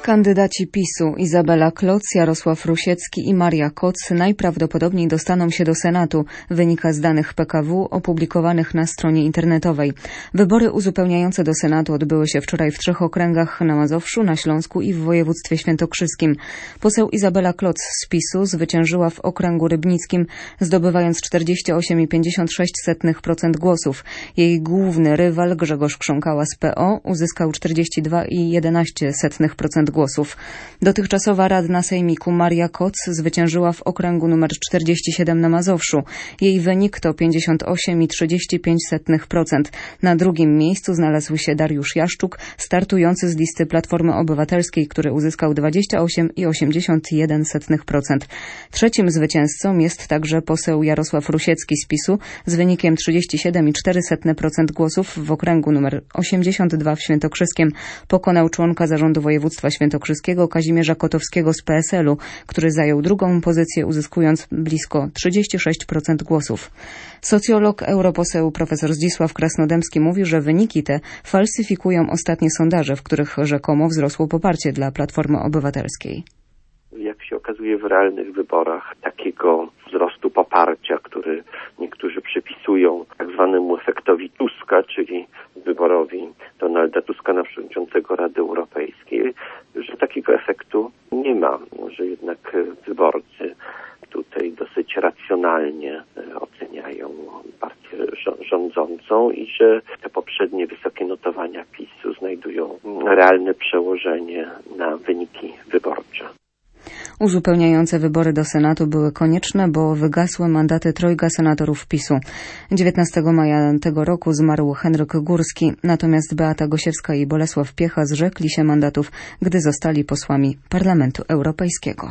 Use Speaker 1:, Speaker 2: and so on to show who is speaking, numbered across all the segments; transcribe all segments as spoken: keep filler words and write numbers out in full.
Speaker 1: Kandydaci PiSu Izabela Kloc, Jarosław Rusiecki i Maria Koc najprawdopodobniej dostaną się do Senatu, wynika z danych P K W opublikowanych na stronie internetowej. Wybory uzupełniające do Senatu odbyły się wczoraj w trzech okręgach na Mazowszu, na Śląsku i w województwie świętokrzyskim. Poseł Izabela Kloc z PiSu zwyciężyła w okręgu rybnickim, zdobywając czterdzieści osiem i pięćdziesiąt sześć procent głosów. Jej główny rywal Grzegorz Krząkała z P O uzyskał czterdzieści dwa i jedenaście procent głosów. Dotychczasowa radna sejmiku Maria Koc zwyciężyła w okręgu nr czterdzieści siedem na Mazowszu. Jej wynik to pięćdziesiąt osiem i trzydzieści pięć procent. Na drugim miejscu znalazł się Dariusz Jaszczuk, startujący z listy Platformy Obywatelskiej, który uzyskał dwadzieścia osiem i osiemdziesiąt jeden procent. Trzecim zwycięzcą jest także poseł Jarosław Rusiecki z PiSu z wynikiem trzydzieści siedem i cztery procent głosów. W okręgu nr osiemdziesiąt dwa w Świętokrzyskiem pokonał członka zarządu województwa świętokrzyskiego Kazimierza Kotowskiego z P S L u, który zajął drugą pozycję, uzyskując blisko trzydzieści sześć procent głosów. Socjolog, europoseł profesor Zdzisław Krasnodębski mówi, że wyniki te falsyfikują ostatnie sondaże, w których rzekomo wzrosło poparcie dla Platformy Obywatelskiej.
Speaker 2: Jak się okazuje, w realnych wyborach takiego wzrostu poparcia, który niektórzy przypisują tak zwanemu efektowi Tuska, czyli wyborowi Donalda Tuska na przewodniczącego Rady Europejskiej, że takiego efektu nie ma, że jednak wyborcy tutaj dosyć racjonalnie oceniają partię rządzącą i że te poprzednie wysokie notowania PiSu znajdują realne przełożenie na wyniki wyborcze.
Speaker 1: Uzupełniające wybory do Senatu były konieczne, bo wygasły mandaty trojga senatorów PiSu. dziewiętnastego maja tego roku zmarł Henryk Górski, natomiast Beata Gosiewska i Bolesław Piecha zrzekli się mandatów, gdy zostali posłami Parlamentu Europejskiego.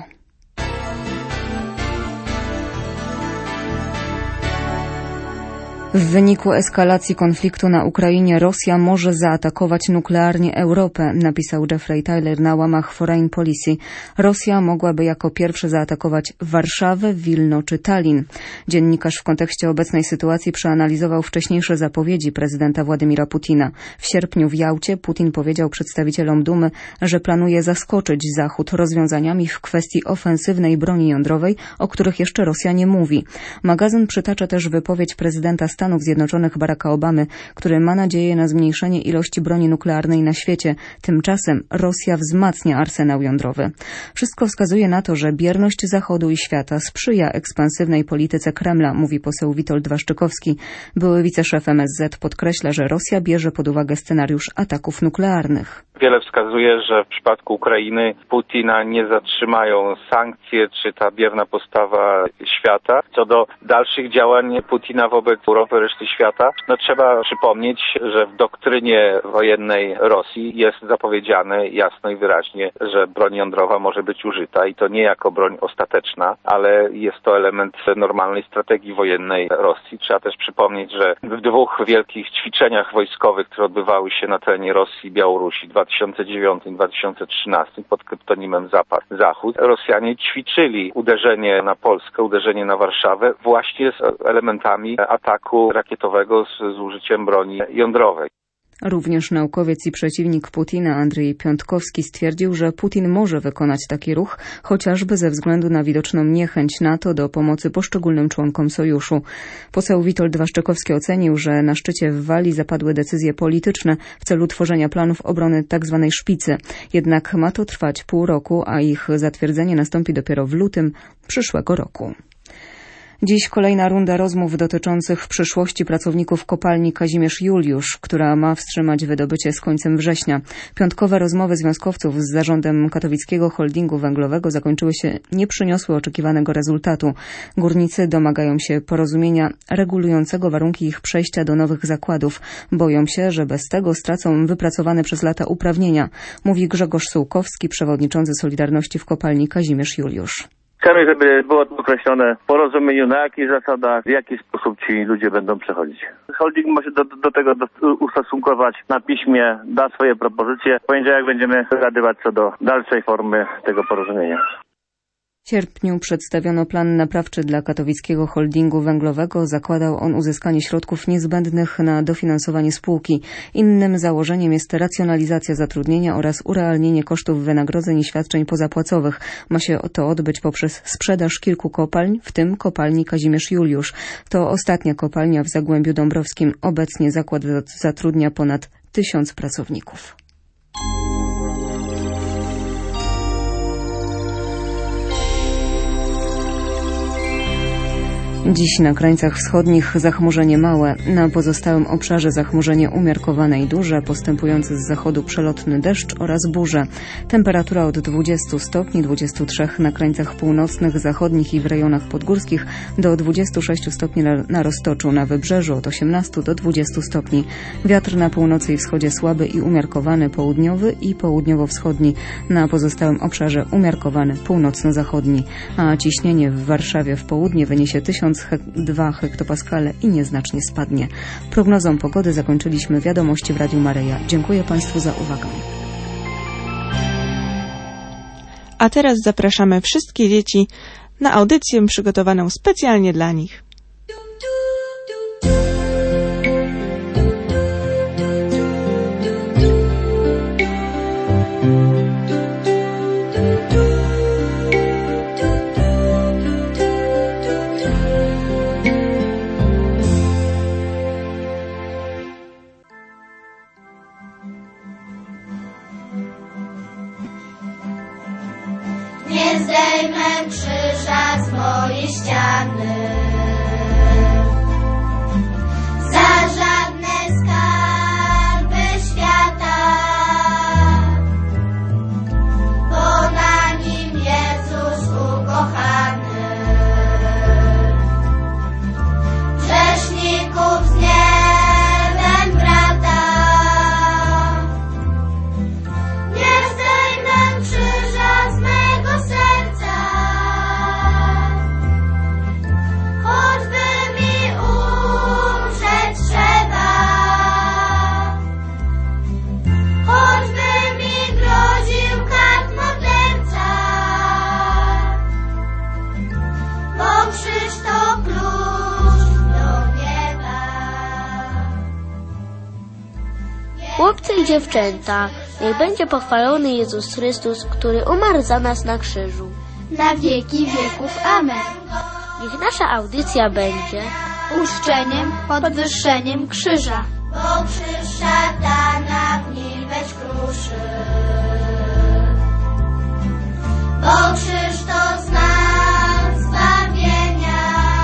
Speaker 1: W wyniku eskalacji konfliktu na Ukrainie Rosja może zaatakować nuklearnie Europę, napisał Jeffrey Tyler na łamach Foreign Policy. Rosja mogłaby jako pierwszy zaatakować Warszawę, Wilno czy Tallin. Dziennikarz w kontekście obecnej sytuacji przeanalizował wcześniejsze zapowiedzi prezydenta Władimira Putina. W sierpniu w Jałcie Putin powiedział przedstawicielom Dumy, że planuje zaskoczyć Zachód rozwiązaniami w kwestii ofensywnej broni jądrowej, o których jeszcze Rosja nie mówi. Magazyn przytacza też wypowiedź prezydenta Stanów Zjednoczonych Baracka Obamy, który ma nadzieję na zmniejszenie ilości broni nuklearnej na świecie. Tymczasem Rosja wzmacnia arsenał jądrowy. Wszystko wskazuje na to, że bierność Zachodu i świata sprzyja ekspansywnej polityce Kremla, mówi poseł Witold Waszczykowski. Były wiceszef M S Z podkreśla, że Rosja bierze pod uwagę scenariusz ataków nuklearnych.
Speaker 3: Wiele wskazuje, że w przypadku Ukrainy Putina nie zatrzymają sankcje czy ta bierna postawa świata. Co do dalszych działań Putina wobec Europy, reszty świata, no trzeba przypomnieć, że w doktrynie wojennej Rosji jest zapowiedziane jasno i wyraźnie, że broń jądrowa może być użyta i to nie jako broń ostateczna, ale jest to element normalnej strategii wojennej Rosji. Trzeba też przypomnieć, że w dwóch wielkich ćwiczeniach wojskowych, które odbywały się na terenie Rosji i Białorusi w dwa tysiące dziewiątym i dwa tysiące trzynastym pod kryptonimem Zapad Zachód, Rosjanie ćwiczyli uderzenie na Polskę, uderzenie na Warszawę właśnie z elementami ataku rakietowego z, z użyciem broni jądrowej.
Speaker 1: Również naukowiec i przeciwnik Putina Andrzej Piątkowski stwierdził, że Putin może wykonać taki ruch, chociażby ze względu na widoczną niechęć NATO do pomocy poszczególnym członkom sojuszu. Poseł Witold Waszczykowski ocenił, że na szczycie w Walii zapadły decyzje polityczne w celu tworzenia planów obrony tzw. szpicy. Jednak ma to trwać pół roku, a ich zatwierdzenie nastąpi dopiero w lutym przyszłego roku. Dziś kolejna runda rozmów dotyczących przyszłości pracowników kopalni Kazimierz Juliusz, która ma wstrzymać wydobycie z końcem września. Piątkowe rozmowy związkowców z zarządem katowickiego holdingu węglowego zakończyły się, nie przyniosły oczekiwanego rezultatu. Górnicy domagają się porozumienia regulującego warunki ich przejścia do nowych zakładów. Boją się, że bez tego stracą wypracowane przez lata uprawnienia, mówi Grzegorz Sułkowski, przewodniczący Solidarności w kopalni Kazimierz Juliusz.
Speaker 4: Chcemy, żeby było to określone w porozumieniu, na jakich zasadach, w jaki sposób ci ludzie będą przechodzić. Holding może do, do tego do, ustosunkować na piśmie, da swoje propozycje. W poniedziałek będziemy dogadywać co do dalszej formy tego porozumienia.
Speaker 1: W sierpniu przedstawiono plan naprawczy dla katowickiego holdingu węglowego. Zakładał on uzyskanie środków niezbędnych na dofinansowanie spółki. Innym założeniem jest racjonalizacja zatrudnienia oraz urealnienie kosztów wynagrodzeń i świadczeń pozapłacowych. Ma się to odbyć poprzez sprzedaż kilku kopalń, w tym kopalni Kazimierz Juliusz. To ostatnia kopalnia w Zagłębiu Dąbrowskim. Obecnie zakład zatrudnia ponad tysiąc pracowników. Dziś na krańcach wschodnich zachmurzenie małe, na pozostałym obszarze zachmurzenie umiarkowane i duże, postępujący z zachodu przelotny deszcz oraz burze. Temperatura od dwudziestu stopni, dwudziestu trzech na krańcach północnych, zachodnich i w rejonach podgórskich do dwudziestu sześciu stopni na Roztoczu, na Wybrzeżu od osiemnastu do dwudziestu stopni. Wiatr na północy i wschodzie słaby i umiarkowany południowy i południowo-wschodni, na pozostałym obszarze umiarkowany północno-zachodni, a ciśnienie w Warszawie w południe wyniesie tysiąc dwa hektopaskale i nieznacznie spadnie. Prognozą pogody zakończyliśmy wiadomości w Radiu Maryja. Dziękuję Państwu za uwagę.
Speaker 5: A teraz zapraszamy wszystkie dzieci na audycję przygotowaną specjalnie dla nich.
Speaker 6: Nie zdejmę krzyża z mojej ściany za żadne skarby świata, bo na nim Jezus ukochany grzeszników z niebem brata. Nie zdejmę krzyża z mego serca, choćby mi umrzeć trzeba, choćby mi groził kart morderca, bo krzyż to klucz do nieba.
Speaker 7: Chłopcy i dziewczęta, niech będzie pochwalony Jezus Chrystus, który umarł za nas na krzyżu.
Speaker 6: Na wieki wieków. Amen.
Speaker 7: Niech nasza audycja będzie
Speaker 6: Uczczeniem, podwyższeniem krzyża, bo krzyż szatana w niweź kruszy, bo krzyż to znak zbawienia.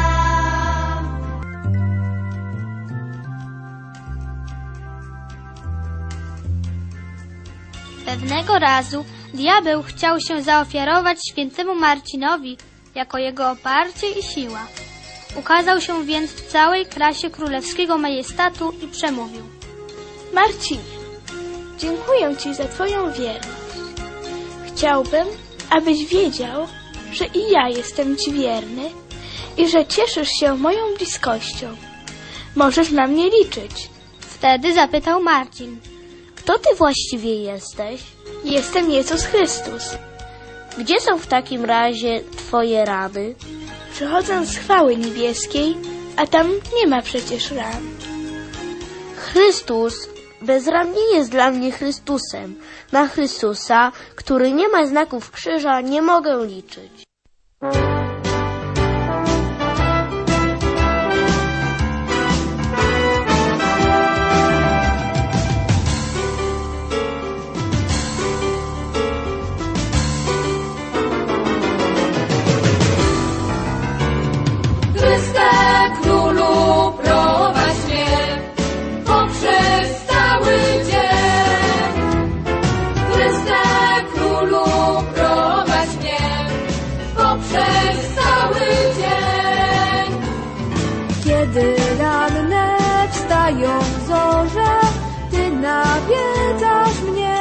Speaker 8: Pewnego razu diabeł chciał się zaofiarować świętemu Marcinowi jako jego oparcie i siła. Ukazał się więc w całej krasie królewskiego majestatu i przemówił:
Speaker 9: Marcinie, dziękuję Ci za Twoją wierność. Chciałbym, abyś wiedział, że i ja jestem Ci wierny i że cieszysz się moją bliskością. Możesz na mnie liczyć.
Speaker 8: Wtedy zapytał Marcin:
Speaker 7: Kto Ty właściwie jesteś?
Speaker 9: Jestem Jezus Chrystus.
Speaker 7: Gdzie są w takim razie Twoje rany?
Speaker 9: Przychodzę z chwały niebieskiej, a tam nie ma przecież ran.
Speaker 7: Chrystus bez ran nie jest dla mnie Chrystusem. Na Chrystusa, który nie ma znaków krzyża, nie mogę liczyć.
Speaker 10: Kiedy ranne wstają zorze, Ty nawiedzasz mnie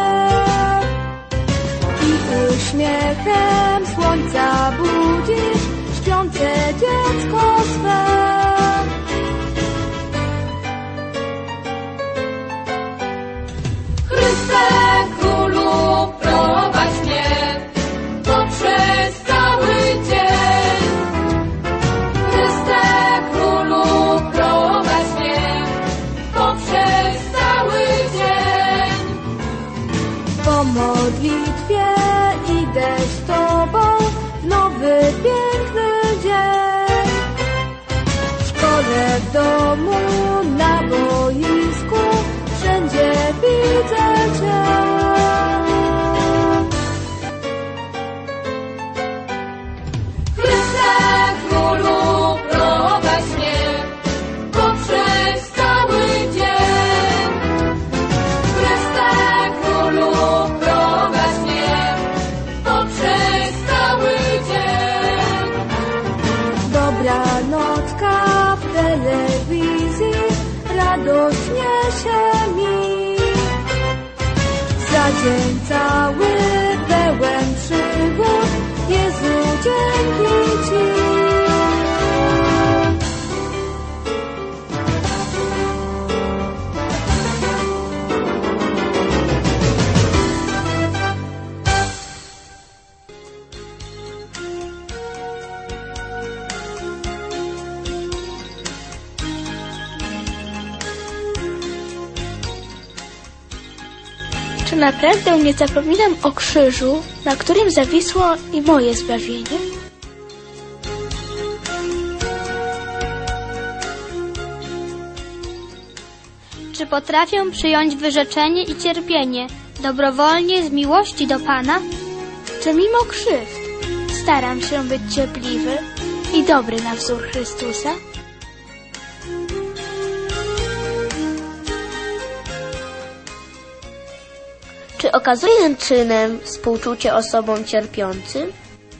Speaker 10: i uśmiechem słońca budzisz śpiące dziecko swe.
Speaker 6: Chryste Królu, prowadź mnie poprzez cały
Speaker 10: modlitwie idę z Tobą w nowy, piękny dzień. W szkole, w domu, na boisku, wszędzie widzę Cię.
Speaker 6: Chryste Królu, prowadź mnie poprzez cały dzień. Chryste Królu, prowadź mnie poprzez cały dzień.
Speaker 10: Dobra nocka w telewizji radość niesie mi. Za dzień cały pełen przygód, Jezu, dzięki Ci.
Speaker 9: Czy naprawdę nie zapominam o krzyżu, na którym zawisło i moje zbawienie?
Speaker 8: Czy potrafię przyjąć wyrzeczenie i cierpienie dobrowolnie z miłości do Pana?
Speaker 9: Czy mimo krzywd staram się być cierpliwy i dobry na wzór Chrystusa?
Speaker 7: Czy okazuję czynem współczucie osobom cierpiącym?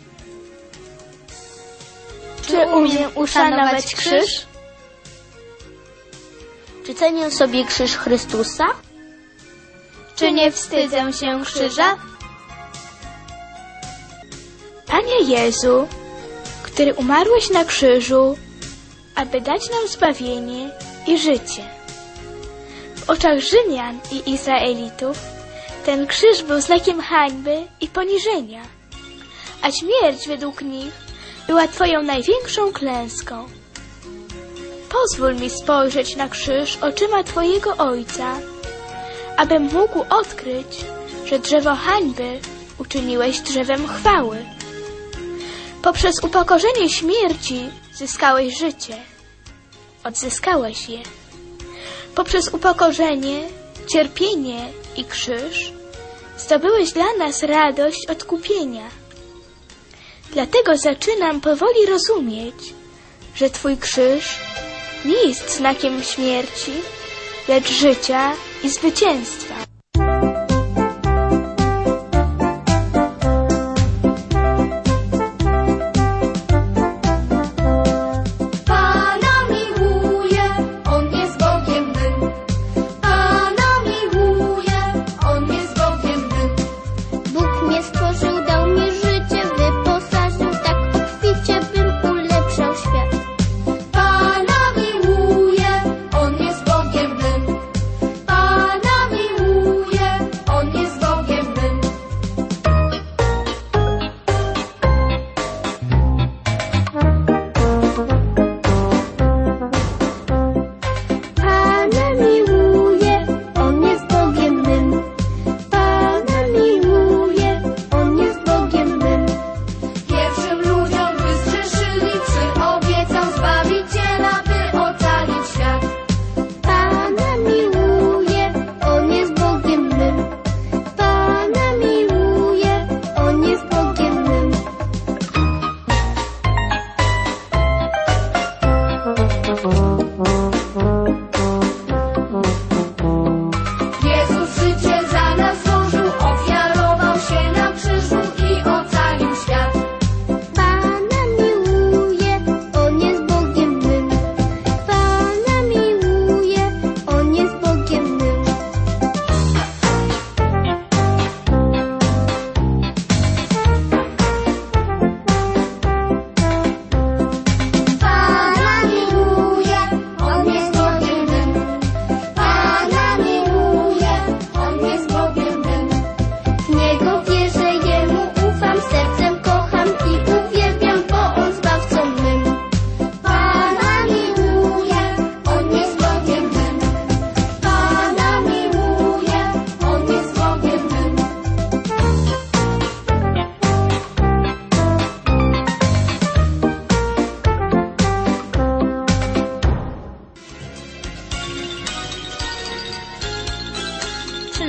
Speaker 9: Czy umiem uszanować krzyż?
Speaker 7: Czy cenię sobie krzyż Chrystusa?
Speaker 8: Czy nie wstydzę się krzyża?
Speaker 9: Panie Jezu, który umarłeś na krzyżu, aby dać nam zbawienie i życie. W oczach Rzymian i Izraelitów ten krzyż był znakiem hańby i poniżenia, a śmierć według nich była Twoją największą klęską. Pozwól mi spojrzeć na krzyż oczyma Twojego Ojca, abym mógł odkryć, że drzewo hańby uczyniłeś drzewem chwały. Poprzez upokorzenie śmierci zyskałeś życie. Odzyskałeś je. Poprzez upokorzenie, cierpienie i krzyż zdobyłeś dla nas radość odkupienia. Dlatego zaczynam powoli rozumieć, że Twój krzyż nie jest znakiem śmierci, lecz życia i zwycięstwa.
Speaker 6: Pana miłuje,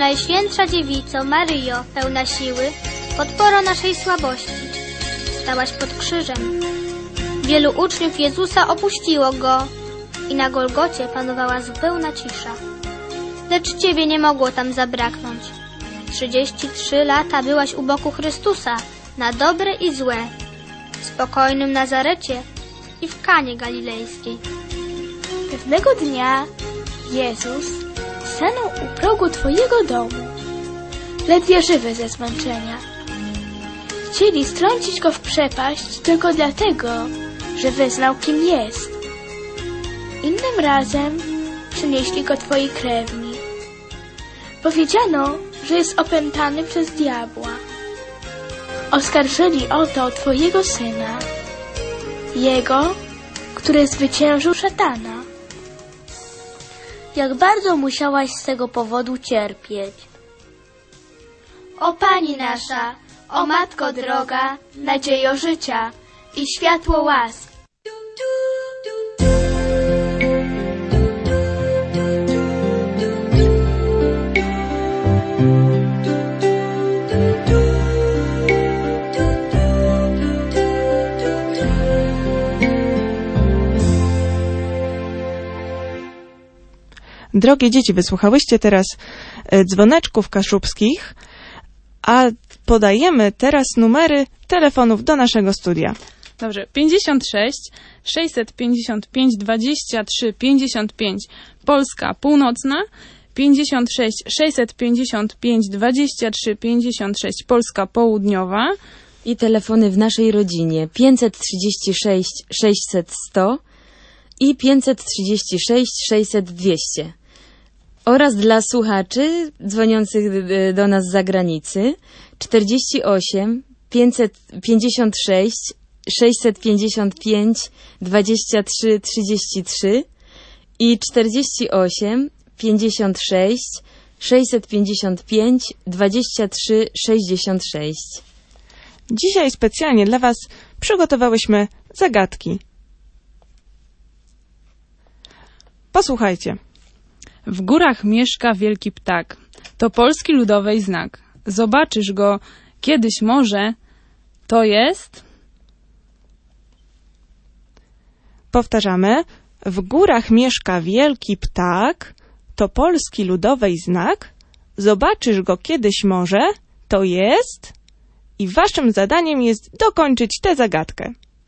Speaker 8: Najświętsza Dziewico, Maryjo, pełna siły, podporo naszej słabości, stałaś pod krzyżem. Wielu uczniów Jezusa opuściło Go i na Golgocie panowała zupełna cisza. Lecz Ciebie nie mogło tam zabraknąć. Trzydzieści trzy lata byłaś u boku Chrystusa, na dobre i złe, w spokojnym Nazarecie i w Kanie Galilejskiej.
Speaker 9: Pewnego dnia Jezus stanął u progu Twojego domu, ledwie żywy ze zmęczenia. Chcieli strącić Go w przepaść tylko dlatego, że wyznał, kim jest. Innym razem przynieśli Go Twoi krewni. Powiedziano, że jest opętany przez diabła. Oskarżyli o to Twojego Syna, Jego, który zwyciężył szatana.
Speaker 7: Jak bardzo musiałaś z tego powodu cierpieć.
Speaker 9: O Pani nasza, o Matko droga, nadziejo życia i światło łaski.
Speaker 5: Drogie dzieci, wysłuchałyście teraz dzwoneczków kaszubskich, a podajemy teraz numery telefonów do naszego studia.
Speaker 11: Dobrze, pięćdziesiąt sześć, sześćset pięćdziesiąt pięć, dwadzieścia trzy, pięćdziesiąt pięć Polska Północna, pięćdziesiąt sześć, sześćset pięćdziesiąt pięć, dwadzieścia trzy, pięćdziesiąt sześć Polska Południowa
Speaker 12: i telefony w naszej rodzinie pięćset trzydzieści sześć, sześćset, sto i pięćset trzydzieści sześć, sześćset, dwieście. Oraz dla słuchaczy dzwoniących do nas z zagranicy czterdzieści osiem, pięćset pięćdziesiąt sześć, sześćset pięćdziesiąt pięć, dwadzieścia trzy, trzydzieści trzy i czterdzieści osiem, pięćdziesiąt sześć, sześćset pięćdziesiąt pięć, dwadzieścia trzy, sześćdziesiąt sześć.
Speaker 5: Dzisiaj specjalnie dla Was przygotowałyśmy zagadki. Posłuchajcie.
Speaker 11: W górach mieszka wielki ptak. To polski ludowej znak. Zobaczysz go kiedyś może. To jest...
Speaker 5: Powtarzamy. W górach mieszka wielki ptak. To polski ludowej znak. Zobaczysz go kiedyś może. To jest... I waszym zadaniem jest dokończyć tę zagadkę.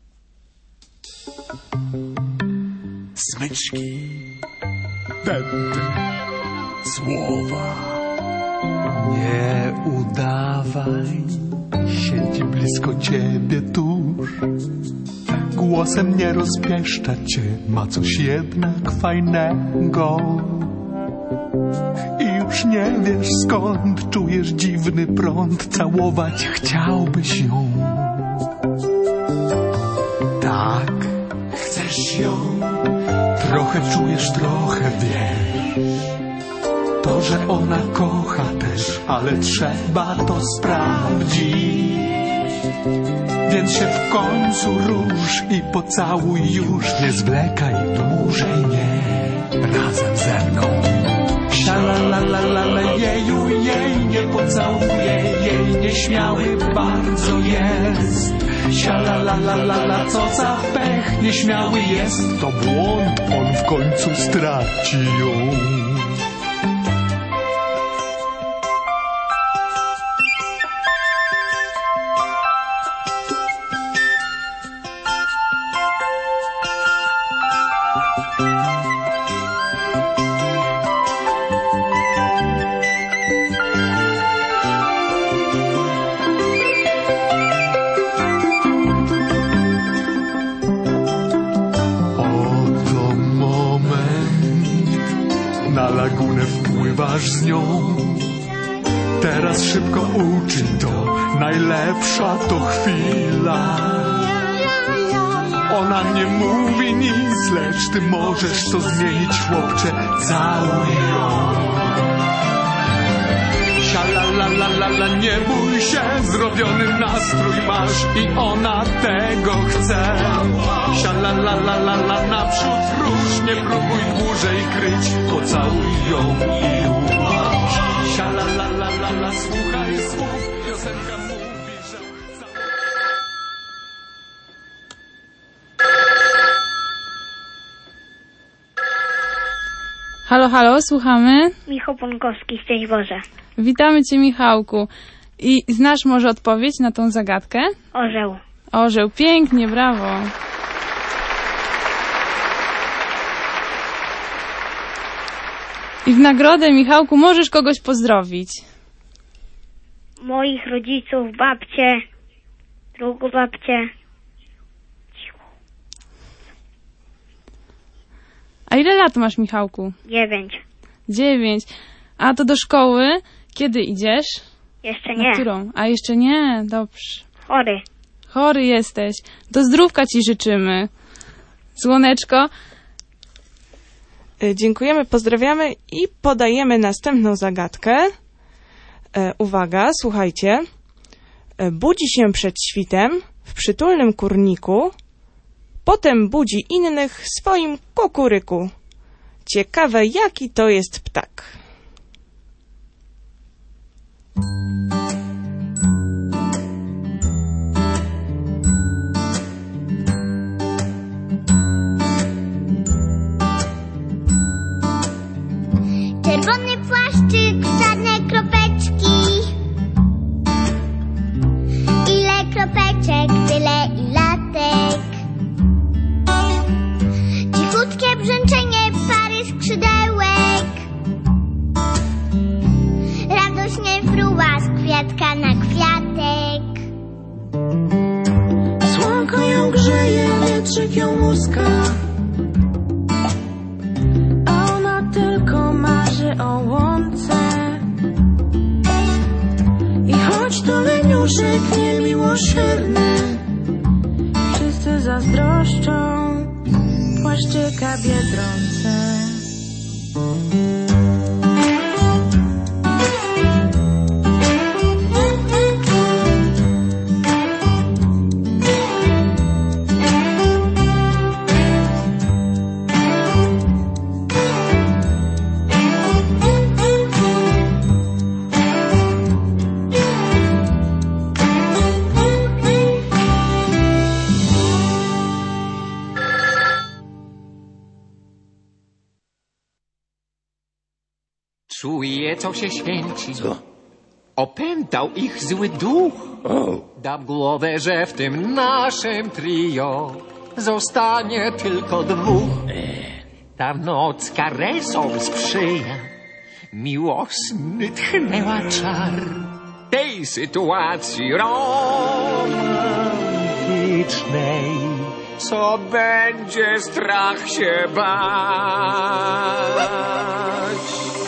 Speaker 13: Smyczki, pędy, słowa. Nie udawaj, siedzi blisko ciebie tuż. Głosem nie rozpieszcza cię, ma coś jednak fajnego. I już nie wiesz skąd czujesz dziwny prąd, całować chciałbyś ją. Tak, chcesz ją. Trochę czujesz, trochę wiesz. To, że ona kocha też, ale trzeba to sprawdzić. Więc się w końcu rusz i pocałuj już. Nie zwlekaj dłużej, nie. Razem ze mną. Szalalala, jeju, jej, nie pocałuję jej, nieśmiały bardzo jest. Sialalala, co za pech, nieśmiały jest. To błąd, on w końcu straci ją. Na lagunę wpływasz z nią. Teraz szybko uczyń to, najlepsza to chwila. Ona nie mówi nic, lecz ty możesz to zmienić, chłopcze, całuj ją. Sialalalala, nie bój się, zrobiony nastrój masz i ona tego chce. Sialalalala, naprzód rusz, nie próbuj dłużej kryć, pocałuj ją i ułącz. Sialalalala.
Speaker 11: Halo, halo, słuchamy.
Speaker 14: Michał Ponkowski, szczęść Boże.
Speaker 11: Witamy Cię, Michałku. I znasz może odpowiedź na tą zagadkę?
Speaker 14: Orzeł.
Speaker 11: Orzeł, pięknie, brawo. I w nagrodę, Michałku, możesz kogoś pozdrowić.
Speaker 14: Moich rodziców, babcię, drugą babcię.
Speaker 11: A ile lat masz, Michałku?
Speaker 14: Dziewięć.
Speaker 11: Dziewięć. A to do szkoły kiedy idziesz?
Speaker 14: Jeszcze
Speaker 11: Na
Speaker 14: nie.
Speaker 11: którą? A jeszcze nie? Dobrze.
Speaker 14: Chory.
Speaker 11: Chory jesteś. Do zdrówka Ci życzymy. Słoneczko.
Speaker 5: E, Dziękujemy, pozdrawiamy i podajemy następną zagadkę. E, uwaga, słuchajcie. E, budzi się przed świtem w przytulnym kurniku, potem budzi innych swoim kukuryku. Ciekawe, jaki to jest ptak.
Speaker 15: Czerwony płaszczyk, czarne kropeczki. Ile kropeczek, tyle i latek. Cichutkie brzęczenie pary skrzydełek. Radośnie fruwa z kwiatka na kwiatek.
Speaker 10: Słonko ją grzeje, wietrzyk ją muska, a ona tylko marzy o łące. I choć to leniuszek niemiłosierny, wszyscy zazdroszczą płaszczyka Biedronce.
Speaker 16: Czuję, co się święci. Co? Opętał ich zły duch. Oh. Dam głowę, że w tym naszym trio zostanie tylko dwóch. Ta noc karesom sprzyja, miłosny tchnęła czar tej sytuacji romantycznej. Co będzie, strach się bać.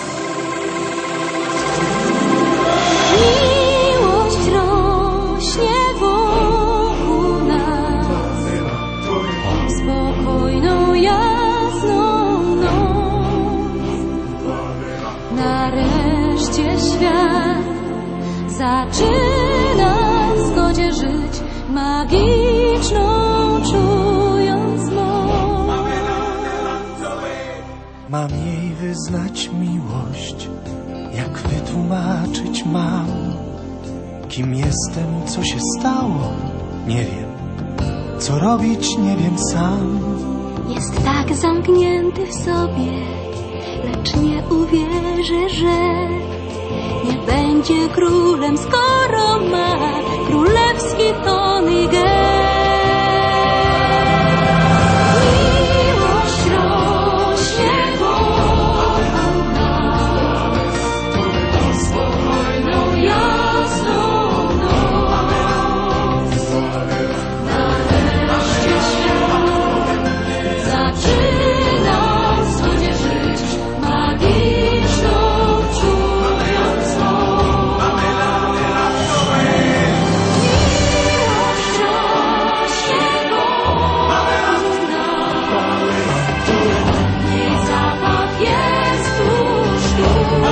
Speaker 10: Miłość rośnie wokół nas, spokojną, jasną noc. Nareszcie świat zaczyna w zgodzie żyć, magiczną czując moc.
Speaker 13: Mam jej wyznać miłość, jak wytłumaczyć mam, kim jestem, co się stało, nie wiem, co robić, nie wiem sam.
Speaker 10: Jest tak zamknięty w sobie, lecz nie uwierzę, że nie będzie królem, skoro ma królewski ton i gest. Miłość rośnie wokół nas, spokojną, jasną noc. Nareszcie świat zaczyna w zgodzie żyć, magiczną czując moc. Miłość rośnie wokół nas, jej zapach jest tuż tu.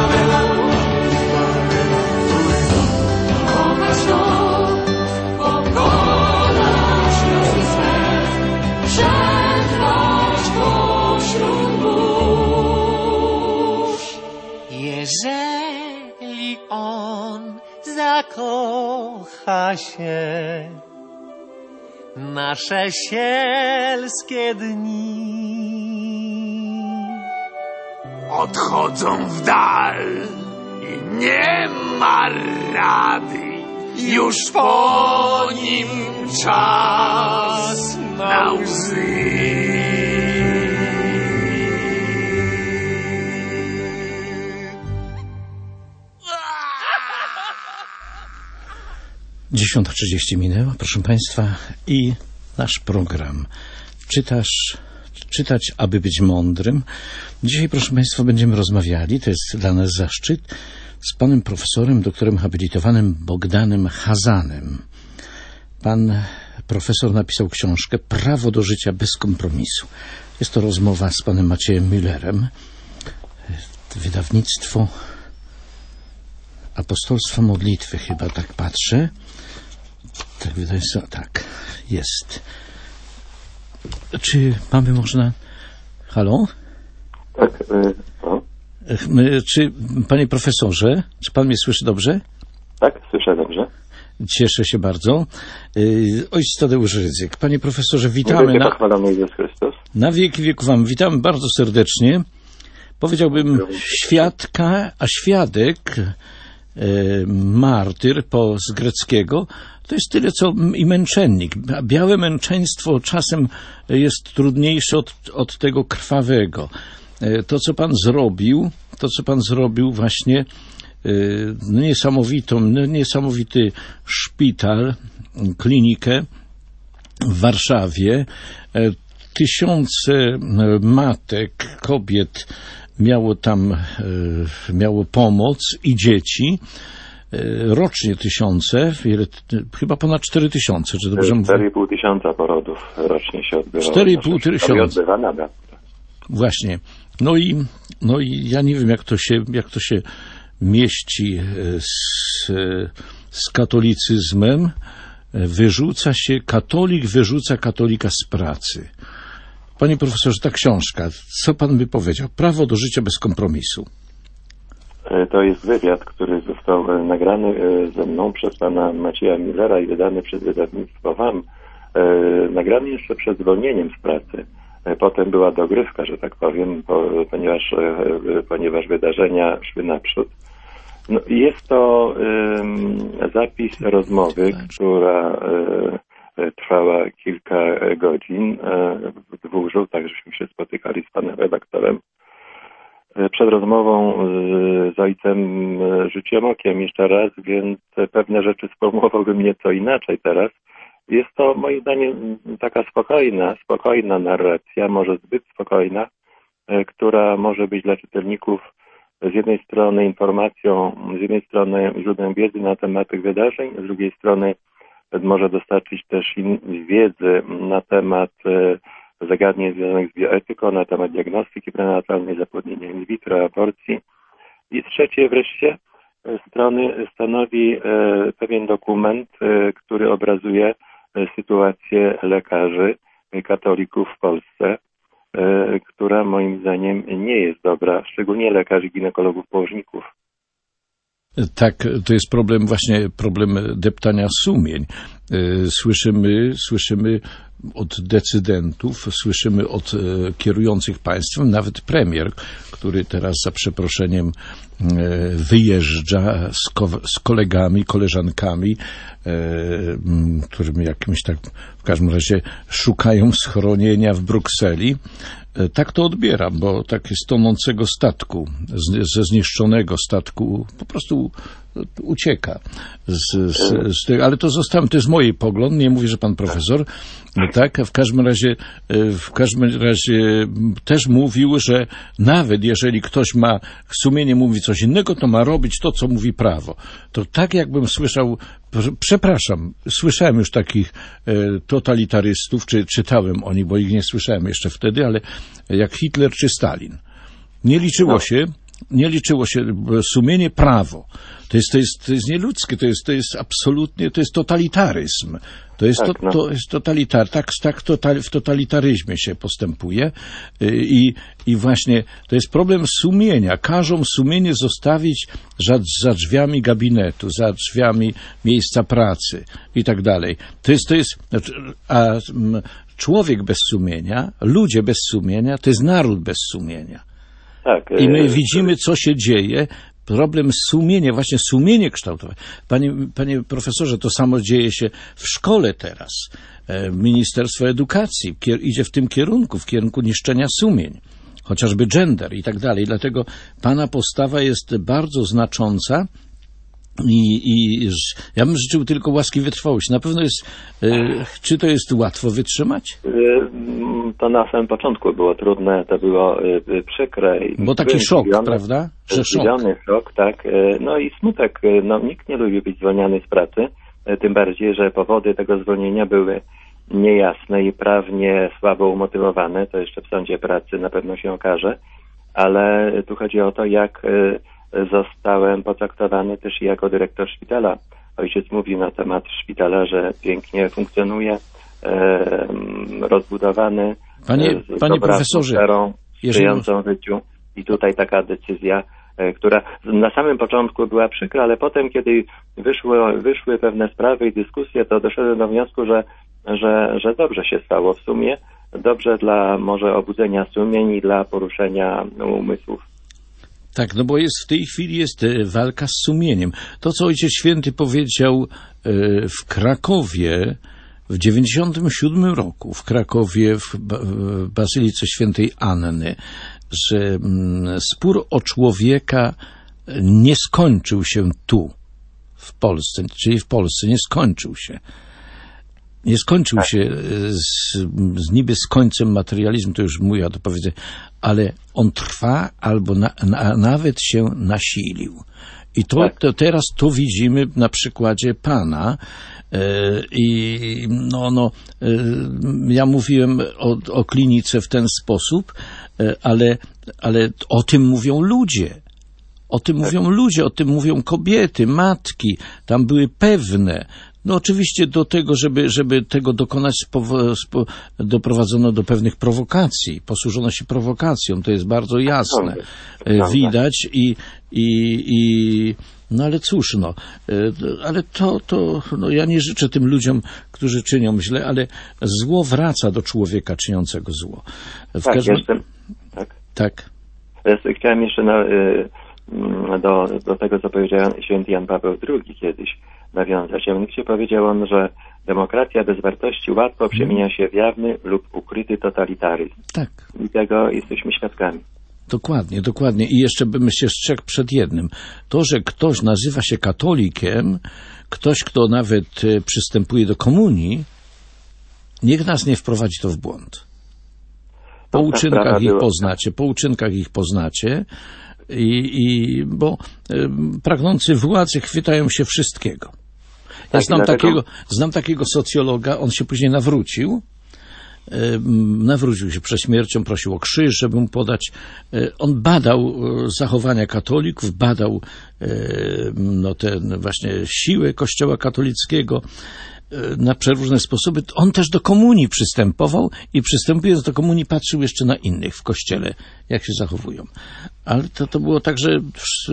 Speaker 10: Kochać to, pokonać los i swe, przetrwać pośród burz.
Speaker 16: Jeżeli on zakocha się, nasze sielskie dni odchodzą w dal i nie ma rady. Już po nim czas na łzy.
Speaker 17: dziesiąta trzydzieści minęła, proszę Państwa, i nasz program Czytasz, czytać, aby być mądrym. Dzisiaj, proszę Państwa, będziemy rozmawiali, to jest dla nas zaszczyt, z panem profesorem, doktorem habilitowanym Bogdanem Chazanem. Pan profesor napisał książkę Prawo do życia bez kompromisu. Jest to rozmowa z panem Maciejem Müllerem. Wydawnictwo Apostolstwa Modlitwy, chyba tak patrzę. Tak, wydaje się, tak, jest. Czy mamy można... Halo?
Speaker 18: Tak, y, no.
Speaker 17: Czy, panie profesorze, czy pan mnie słyszy dobrze?
Speaker 18: Tak, słyszę dobrze.
Speaker 17: Cieszę się bardzo. Ojciec Tadeusz Rydzyk. Panie profesorze, witamy na...
Speaker 18: Pochwalony Jezus Chrystus.
Speaker 17: Na wieki wieku wam witamy bardzo serdecznie. Powiedziałbym świadka, a świadek, e, martyr po z greckiego, to jest tyle co i męczennik. Białe męczeństwo czasem jest trudniejsze od, od tego krwawego. E, to, co pan zrobił, to, co pan zrobił właśnie, e, niesamowitą, niesamowity szpital, klinikę w Warszawie. E, tysiące matek, kobiet miało tam, e, miało pomoc i dzieci. Rocznie tysiące, chyba ponad cztery tysiące, czy dobrze mówię?
Speaker 18: cztery i pół tysiąca porodów rocznie się odbywało.
Speaker 17: cztery i pół tysiąca.
Speaker 18: Odbywa nadal.
Speaker 17: Właśnie. No i, no i ja nie wiem, jak to się, jak to się mieści z, z katolicyzmem. Wyrzuca się, katolik wyrzuca katolika z pracy. Panie profesorze, ta książka, co pan by powiedział? Prawo do życia bez kompromisu.
Speaker 18: To jest wywiad, który został nagrany ze mną przez pana Macieja Müllera i wydany przez wydawnictwo W A M. Nagrany jeszcze przed zwolnieniem z pracy. Potem była dogrywka, że tak powiem, ponieważ, ponieważ wydarzenia szły naprzód. No, jest to um, zapis rozmowy, która um, trwała kilka godzin w dwóch rzutach, żeśmy się spotykali z panem redaktorem. Przed rozmową z ojcem rzuciłem okiem jeszcze raz, więc pewne rzeczy sformułowałbym nieco inaczej teraz. Jest to moim zdaniem taka spokojna, spokojna narracja, może zbyt spokojna, która może być dla czytelników z jednej strony informacją, z jednej strony źródłem wiedzy na temat tych wydarzeń, z drugiej strony może dostarczyć też wiedzy na temat zagadnień związanych z bioetyką, na temat diagnostyki prenatalnej, zapłodnienia in vitro, aborcji. I trzecie wreszcie strony stanowi pewien dokument, który obrazuje sytuację lekarzy, katolików w Polsce, która moim zdaniem nie jest dobra, szczególnie lekarzy, ginekologów, położników.
Speaker 17: Tak, to jest problem, właśnie problem deptania sumień. Słyszymy, słyszymy od decydentów, słyszymy od e, kierujących państwem, nawet premier, który teraz za przeproszeniem e, wyjeżdża z, ko- z kolegami, koleżankami, e, m, którym jakimś tak w każdym razie szukają schronienia w Brukseli. E, tak to odbieram, bo tak z tonącego statku, z, ze zniszczonego statku po prostu ucieka. Z, z, z tego, ale to zostawiam, to jest mój pogląd, nie mówię, że pan profesor, tak, w każdym razie, w każdym razie też mówił, że nawet jeżeli ktoś ma, sumienie mówi coś innego, to ma robić to, co mówi prawo. To tak jakbym słyszał, przepraszam, słyszałem już takich e, totalitarystów, czy czytałem o nich, bo ich nie słyszałem jeszcze wtedy, ale jak Hitler czy Stalin. Nie liczyło się, nie liczyło się sumienie, prawo. To jest, to jest, to jest nieludzkie, to jest, to jest absolutnie, to jest totalitaryzm. To jest, tak, to, to jest totalitar, tak, tak total, w totalitaryzmie się postępuje i, i właśnie to jest problem sumienia. Każą sumienie zostawić za, za drzwiami gabinetu, za drzwiami miejsca pracy i tak dalej. To jest, to jest, a człowiek bez sumienia, ludzie bez sumienia, to jest naród bez sumienia.
Speaker 18: Tak.
Speaker 17: I my widzimy, co się dzieje. Problem sumienia, właśnie sumienie kształtowe. Panie, panie profesorze, to samo dzieje się w szkole teraz. Ministerstwo Edukacji kier- idzie w tym kierunku, w kierunku niszczenia sumień. Chociażby gender i tak dalej. Dlatego pana postawa jest bardzo znacząca i, i ja bym życzył tylko łaski wytrwałości. Na pewno jest, y, czy to jest łatwo wytrzymać?
Speaker 18: To na samym początku było trudne, to było y, przykre.
Speaker 17: Bo taki szok, prawda? Że szok.
Speaker 18: szok, tak. Y, no i smutek. Y, no, nikt nie lubi być zwolniony z pracy, y, tym bardziej, że powody tego zwolnienia były niejasne i prawnie słabo umotywowane. To jeszcze w sądzie pracy na pewno się okaże. Ale tu chodzi o to, jak y, zostałem potraktowany też jako dyrektor szpitala. Ojciec mówił na temat szpitala, że pięknie funkcjonuje, e, rozbudowany,
Speaker 17: panie,
Speaker 18: z
Speaker 17: panie profesorze,
Speaker 18: sprzyjającą życiu. I tutaj taka decyzja, e, która na samym początku była przykra, ale potem, kiedy wyszły, wyszły pewne sprawy i dyskusje, to doszedłem do wniosku, że, że, że dobrze się stało w sumie. Dobrze dla może obudzenia sumień i dla poruszenia umysłów.
Speaker 17: Tak, no bo jest w tej chwili jest walka z sumieniem. To, co Ojciec Święty powiedział w Krakowie w dziewięćdziesiątym siódmym roku, w Krakowie, w Bazylice Świętej Anny, że spór o człowieka nie skończył się tu, w Polsce, czyli w Polsce nie skończył się. Nie skończył się z, z niby z końcem materializmu, to już mówię o to powiedzenie, ale on trwa albo na, na, nawet się nasilił. I to, to teraz to widzimy na przykładzie Pana. Yy, I no, no, yy, ja mówiłem o, o klinice w ten sposób, yy, ale, ale o tym mówią ludzie. O tym mówią ludzie, o tym mówią kobiety, matki. Tam były pewne. No oczywiście do tego, żeby, żeby tego dokonać, spo, spo, doprowadzono do pewnych prowokacji. Posłużono się prowokacją, to jest bardzo jasne. Widać i, i, i no ale cóż, no, ale to, to no ja nie życzę tym ludziom, którzy czynią źle, ale zło wraca do człowieka czyniącego zło. W
Speaker 18: tak,
Speaker 17: każdym...
Speaker 18: jestem. Tak.
Speaker 17: Tak.
Speaker 18: Chciałem jeszcze na, do, do tego, co powiedział święty Jan Paweł drugi kiedyś nawiązać. A mianowicie powiedział on, że demokracja bez wartości łatwo przemienia się w jawny lub ukryty totalitaryzm.
Speaker 17: Tak.
Speaker 18: I tego jesteśmy świadkami.
Speaker 17: Dokładnie, dokładnie. I jeszcze bym się strzegł przed jednym. To, że ktoś nazywa się katolikiem, ktoś, kto nawet przystępuje do komunii, niech nas nie wprowadzi to w błąd. Po uczynkach ich poznacie, po uczynkach ich poznacie, i, i bo y, pragnący władzy chwytają się wszystkiego. Ja tak, znam, dlatego... takiego, znam takiego socjologa, on się później nawrócił, y, nawrócił się przed śmiercią, prosił o krzyż, żeby mu podać. Y, on badał y, zachowania katolików, badał y, no, te właśnie siłę Kościoła katolickiego na przeróżne sposoby. On też do komunii przystępował i przystępując do komunii patrzył jeszcze na innych w kościele, jak się zachowują. Ale to, to było tak, że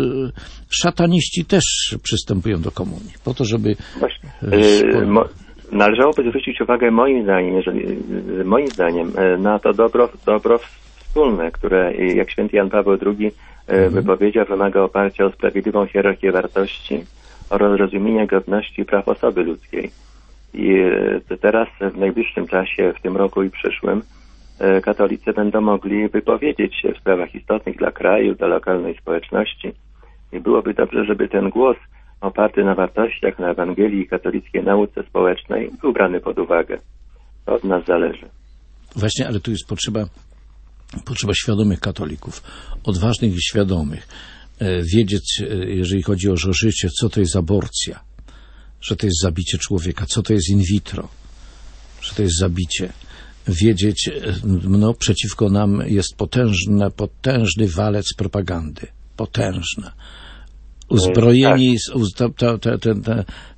Speaker 17: szataniści też przystępują do komunii, po to, żeby...
Speaker 18: Właśnie. Yy, mo, należałoby zwrócić uwagę moim zdaniem, jeżeli, moim zdaniem na to dobro, dobro wspólne, które, jak święty Jan Paweł drugi mhm. wypowiedział, wymaga oparcia o sprawiedliwą hierarchię wartości oraz rozumienia godności i praw osoby ludzkiej. I teraz w najbliższym czasie, w tym roku i przyszłym, katolicy będą mogli wypowiedzieć się w sprawach istotnych dla kraju, dla lokalnej społeczności. I byłoby dobrze, żeby ten głos oparty na wartościach, na Ewangelii i katolickiej nauce społecznej był brany pod uwagę. To od nas zależy.
Speaker 17: Właśnie, ale tu jest potrzeba, potrzeba świadomych katolików, odważnych i świadomych. Wiedzieć, jeżeli chodzi o życie, co to jest aborcja, że to jest zabicie człowieka, co to jest in vitro, że to jest zabicie. Wiedzieć, no przeciwko nam jest potężny, potężny walec propagandy. Potężna. Uzbrojeni, ta, ta, ta, ta,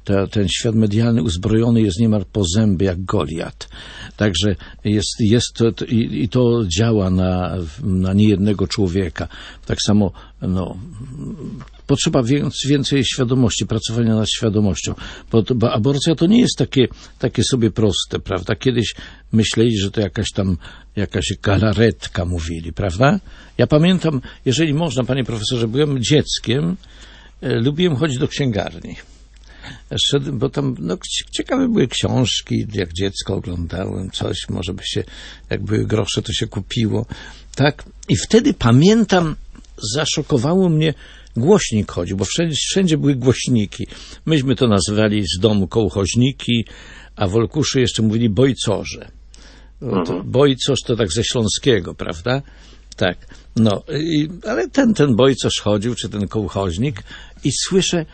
Speaker 17: ta, ten świat medialny uzbrojony jest niemal po zęby jak Goliat. Także jest, jest to, i, i to działa na, na niejednego człowieka. Tak samo, no, potrzeba więcej świadomości, pracowania nad świadomością. Bo, bo aborcja to nie jest takie, takie sobie proste, prawda? Kiedyś myśleli, że to jakaś tam, jakaś galaretka mówili, prawda? Ja pamiętam, jeżeli można, panie profesorze, byłem dzieckiem, e, lubiłem chodzić do księgarni. Szedłem, bo tam no, ciekawe były książki, jak dziecko oglądałem coś, może by się, jak były grosze, to się kupiło. Tak? I wtedy pamiętam, zaszokowało mnie, głośnik chodził, bo wszędzie, wszędzie były głośniki. Myśmy to nazywali z domu kołchoźniki, a w Olkuszu jeszcze mówili bojcorze. To bojcorz to tak ze śląskiego, prawda? Tak. No, i, ale ten, ten bojcorz chodził, czy ten kołchoźnik i słyszę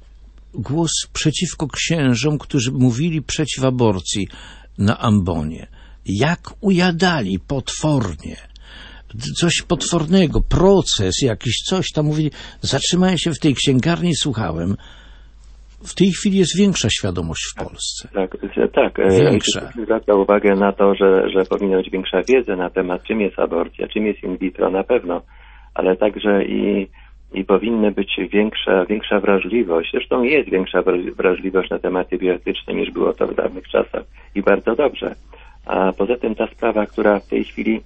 Speaker 17: głos przeciwko księżom, którzy mówili przeciw aborcji na ambonie. Jak ujadali potwornie. Coś potwornego, proces jakiś, coś tam mówili. Zatrzymałem się w tej księgarni i słuchałem. W tej chwili jest większa świadomość w Polsce.
Speaker 18: Tak, tak.
Speaker 17: Większa.
Speaker 18: Zwraca uwagę na to, że, że powinna być większa wiedza na temat, czym jest aborcja, czym jest in vitro, na pewno, ale także i, i powinna być większa, większa wrażliwość. Zresztą jest większa wrażliwość na tematy bioetyczne niż było to w dawnych czasach i bardzo dobrze. A poza tym ta sprawa, która w tej chwili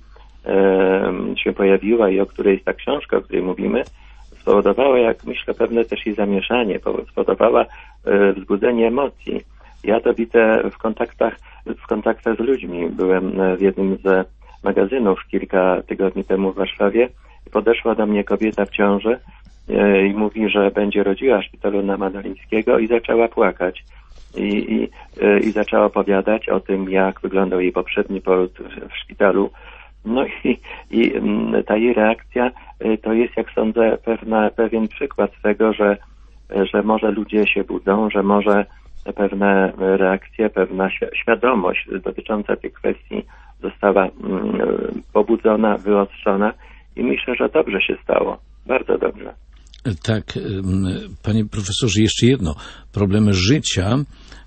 Speaker 18: e, się pojawiła i o której jest ta książka, o której mówimy, spowodowała, jak myślę, pewne też i zamieszanie, spowodowała e, wzbudzenie emocji. Ja to widzę w kontaktach, w kontaktach z ludźmi. Byłem w jednym z magazynów kilka tygodni temu w Warszawie i podeszła do mnie kobieta w ciąży e, i mówi, że będzie rodziła w szpitalu na Madalińskiego i zaczęła płakać. I, i, e, i zaczęła opowiadać o tym, jak wyglądał jej poprzedni poród w szpitalu. No i, i ta jej reakcja to jest, jak sądzę, pewna, pewien przykład tego, że, że może ludzie się budzą, że może pewne reakcje, pewna świadomość dotycząca tych kwestii została pobudzona, wyostrzona i myślę, że dobrze się stało. Bardzo dobrze.
Speaker 17: Tak, panie profesorze, jeszcze jedno. Problemy życia.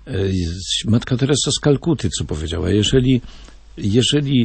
Speaker 17: Matka Teresa z Kalkuty, co powiedziała, jeżeli, jeżeli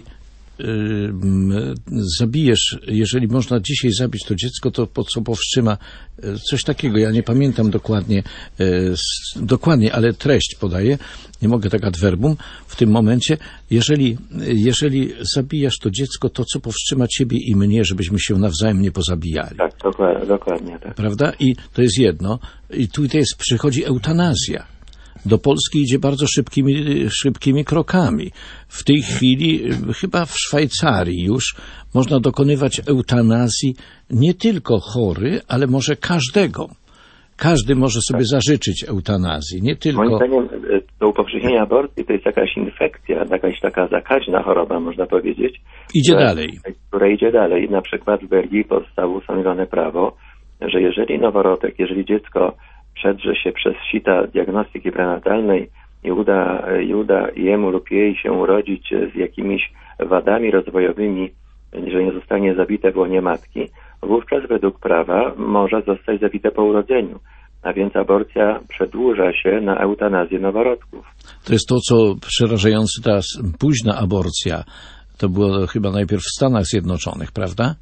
Speaker 17: zabijesz, jeżeli można dzisiaj zabić to dziecko, to po co powstrzyma coś takiego, ja nie pamiętam dokładnie dokładnie, ale treść podaję, nie mogę tak ad verbum w tym momencie, jeżeli, jeżeli zabijasz to dziecko, to co powstrzyma ciebie i mnie, żebyśmy się nawzajem nie pozabijali.
Speaker 18: Tak, dokładnie, dokładnie tak.
Speaker 17: Prawda? I to jest jedno. I tutaj jest, przychodzi eutanazja. Do Polski idzie bardzo szybkimi, szybkimi krokami. W tej chwili, chyba w Szwajcarii już, można dokonywać eutanazji nie tylko chory, ale może każdego. Każdy może sobie tak zażyczyć eutanazji, nie tylko...
Speaker 18: Moim zdaniem to upowszechnienie aborcji to jest jakaś infekcja, jakaś taka zakaźna choroba, można powiedzieć.
Speaker 17: Idzie
Speaker 18: która,
Speaker 17: dalej.
Speaker 18: Która idzie dalej. Na przykład w Belgii powstało ustanowione prawo, że jeżeli noworodek, jeżeli dziecko przedrze się przez sita diagnostyki prenatalnej i uda, i uda jemu lub jej się urodzić z jakimiś wadami rozwojowymi, że nie zostanie zabite w łonie matki, wówczas według prawa może zostać zabite po urodzeniu. A więc aborcja przedłuża się na eutanazję noworodków.
Speaker 17: To jest to, co przerażające, ta późna aborcja. To było chyba najpierw w Stanach Zjednoczonych, prawda?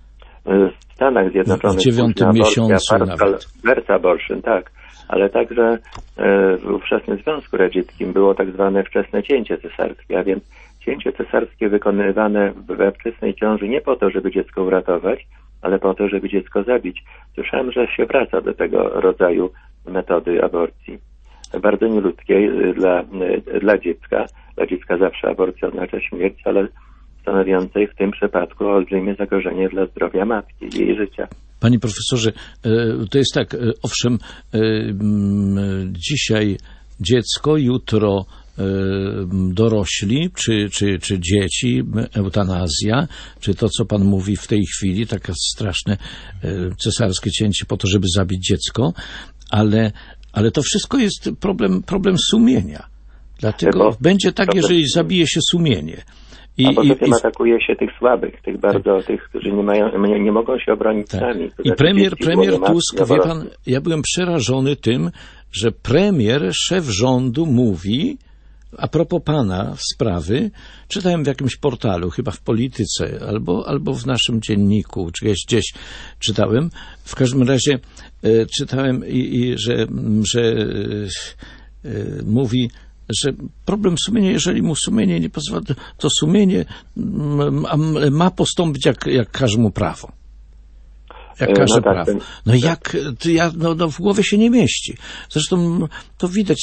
Speaker 18: W Stanach Zjednoczonych.
Speaker 17: W dziewiątym miesiącu nawet.
Speaker 18: Birth abortion, tak. Ale także w ówczesnym Związku Radzieckim było tak zwane wczesne cięcie cesarskie, a więc cięcie cesarskie wykonywane we wczesnej ciąży nie po to, żeby dziecko uratować, ale po to, żeby dziecko zabić. Słyszałem, że się wraca do tego rodzaju metody aborcji. Bardzo nieludzkiej dla, dla dziecka. Dla dziecka zawsze aborcja oznacza śmierć, ale stanowiącej w tym przypadku olbrzymie zagrożenie dla zdrowia matki i jej życia.
Speaker 17: Panie profesorze, to jest tak, owszem, dzisiaj dziecko, jutro dorośli, czy, czy, czy dzieci, eutanazja, czy to, co pan mówi w tej chwili, takie straszne cesarskie cięcie po to, żeby zabić dziecko, ale, ale to wszystko jest problem, problem sumienia. Dlatego Bo, będzie tak, jeżeli zabije się sumienie.
Speaker 18: I, A poza tym i, atakuje się tych słabych, tych bardzo, tak. tych, którzy nie mają, nie, nie mogą się obronić tak. sami.
Speaker 17: I premier, premier Tusk, wie pan, ja byłem przerażony tym, że premier, szef rządu mówi, a propos pana sprawy, czytałem w jakimś portalu, chyba w Polityce, albo, albo w naszym dzienniku, czy gdzieś, gdzieś czytałem. W każdym razie e, czytałem, i, i, że, że e, mówi, że problem sumienia, jeżeli mu sumienie nie pozwala, to sumienie ma, ma postąpić, jak, jak każe mu prawo. Jak każe
Speaker 18: no tak,
Speaker 17: prawo.
Speaker 18: ten,
Speaker 17: No
Speaker 18: tak.
Speaker 17: jak, to ja, no, no w głowie się nie mieści. Zresztą to widać.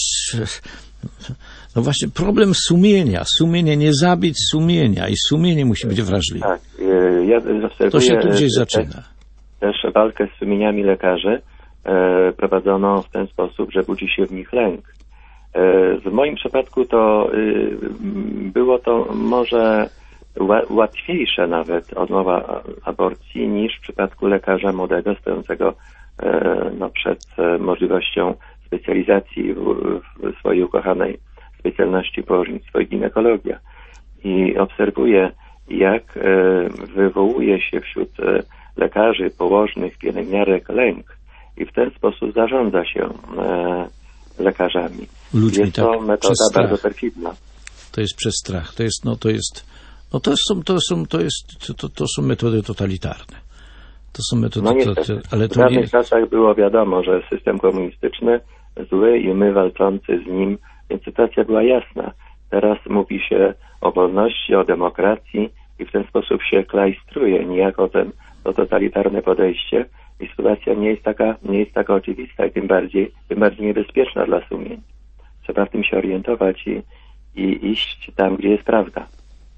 Speaker 17: No właśnie, problem sumienia. Sumienie, nie zabić sumienia. I sumienie musi być wrażliwe.
Speaker 18: Tak, ja obserwuję,
Speaker 17: to się tu gdzieś
Speaker 18: też,
Speaker 17: zaczyna.
Speaker 18: Też walkę z sumieniami lekarzy e, prowadzono w ten sposób, że budzi się w nich lęk. E, w moim przypadku to e, było to może ła, łatwiejsze nawet odmowa aborcji niż w przypadku lekarza młodego stojącego e, no, przed e, możliwością specjalizacji w, w swojej ukochanej specjalności położnictwo i ginekologia. I obserwuję, jak e, wywołuje się wśród e, lekarzy, położnych, pielęgniarek lęk i w ten sposób zarządza się e, lekarzami.
Speaker 17: Ludźmi,
Speaker 18: jest to
Speaker 17: tak,
Speaker 18: metoda
Speaker 17: strach.
Speaker 18: bardzo perfidna.
Speaker 17: To jest przez strach. To jest, no to jest, no to są, to są, to jest, to, to są metody totalitarne. To są metody,
Speaker 18: No
Speaker 17: to,
Speaker 18: niestety,
Speaker 17: to, ale
Speaker 18: w
Speaker 17: to
Speaker 18: dawnych
Speaker 17: nie...
Speaker 18: czasach było wiadomo, że system komunistyczny zły i my walczący z nim, więc sytuacja była jasna. Teraz mówi się o wolności, o demokracji i w ten sposób się klajstruje niejako ten, to totalitarne podejście i sytuacja nie jest taka, nie jest taka oczywista i tym bardziej, tym bardziej niebezpieczna dla sumień. Trzeba w tym się orientować i, i iść tam, gdzie jest prawda.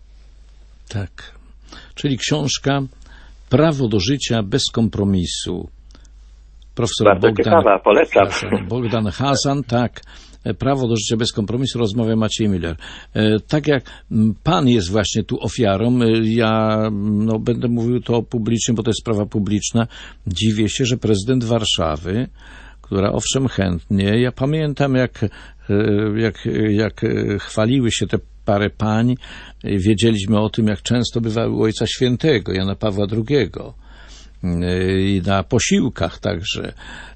Speaker 17: Tak. Czyli książka Prawo do życia bez kompromisu. Profesor
Speaker 18: Bardzo
Speaker 17: Bogdan,
Speaker 18: ciekawa, polecam.
Speaker 17: Bogdan Hasan, tak. Prawo do życia bez kompromisu, rozmawia Maciej Miller. Tak jak pan jest właśnie tu ofiarą, ja no, będę mówił to publicznie, bo to jest sprawa publiczna, dziwię się, że prezydent Warszawy, która owszem chętnie, ja pamiętam jak, jak, jak chwaliły się te parę pań, wiedzieliśmy o tym, jak często bywały u Ojca Świętego, Jana Pawła drugiego. I na posiłkach także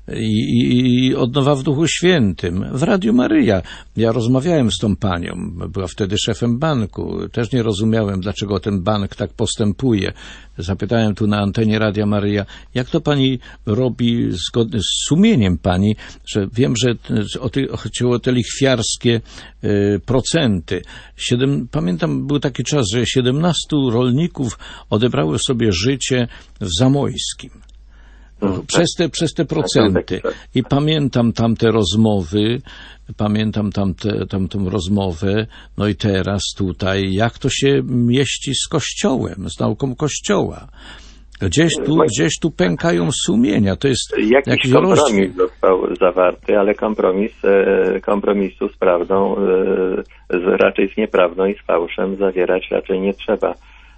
Speaker 17: i, i od nowa w Duchu Świętym w Radiu Maryja. Ja rozmawiałem z tą panią, była wtedy szefem banku, też nie rozumiałem, dlaczego ten bank tak postępuje. Zapytałem tu na antenie Radia Maryja, jak to pani robi zgodnie z sumieniem pani, że wiem, że o te, chodziło o te lichwiarskie y, procenty. Siedem, pamiętam, był taki czas, że siedemnastu rolników odebrało sobie życie w Zamojskim. Przez te, przez te procenty. I pamiętam tamte rozmowy, pamiętam tamte, tamtą rozmowę, no i teraz tutaj, jak to się mieści z Kościołem, z nauką Kościoła. Gdzieś tu, gdzieś tu pękają sumienia. To jest
Speaker 18: jakiś, jakiś kompromis rozdźwięk został zawarty, ale kompromis, kompromisu z prawdą, z, raczej z nieprawdą i z fałszem zawierać raczej nie trzeba.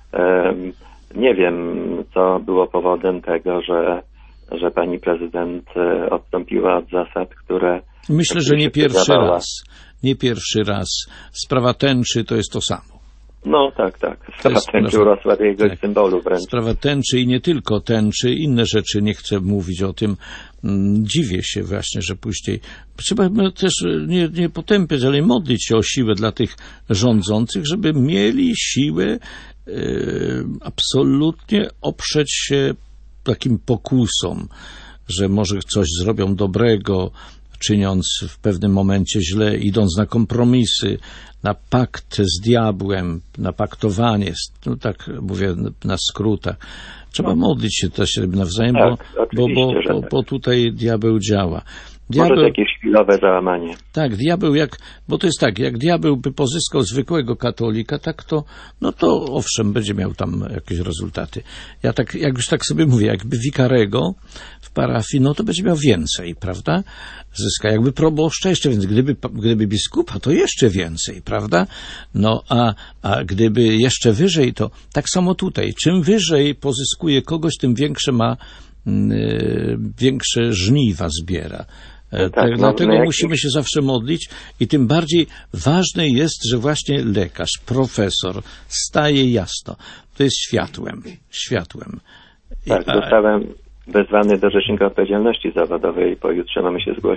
Speaker 18: Nie wiem, co było powodem tego, że że pani prezydent odstąpiła od zasad, które...
Speaker 17: Myślę, że nie pierwszy raz. Nie pierwszy raz. Sprawa tęczy to jest to samo.
Speaker 18: No tak, tak. Sprawa tęczy urosła do jego tak. symbolu wręcz.
Speaker 17: Sprawa tęczy i nie tylko tęczy, inne rzeczy, nie chcę mówić o tym. Dziwię się właśnie, że później... Trzeba też nie, nie potępiać, ale modlić się o siłę dla tych rządzących, żeby mieli siłę e, absolutnie oprzeć się takim pokusom, że może coś zrobią dobrego, czyniąc w pewnym momencie źle, idąc na kompromisy, na pakt z diabłem, na paktowanie, no tak mówię na skrótach. Trzeba modlić się też nawzajem,
Speaker 18: tak,
Speaker 17: bo, bo, bo, bo,
Speaker 18: tak.
Speaker 17: bo tutaj diabeł działa.
Speaker 18: Diabeł, może jakieś chwilowe załamanie.
Speaker 17: Tak, diabeł jak, bo to jest tak, jak diabeł by pozyskał zwykłego katolika, tak to, no to owszem, będzie miał tam jakieś rezultaty. Ja tak, jak już tak sobie mówię, jakby wikarego w parafii, no to będzie miał więcej, prawda? Zyska, jakby proboszcza jeszcze więcej, gdyby, gdyby biskupa, to jeszcze więcej, prawda? No, a, a gdyby jeszcze wyżej, to tak samo tutaj. Czym wyżej pozyskuje kogoś, tym większe ma, yy, większe żniwa zbiera. Tak, tak, no, dlatego no, musimy się zawsze modlić i tym bardziej ważne jest, że właśnie lekarz, profesor staje jasno. To jest światłem. Światłem.
Speaker 18: Tak, I, a... zostałem wezwany do Rzecznika Odpowiedzialności Zawodowej. Pojutrze mamy się zgłosić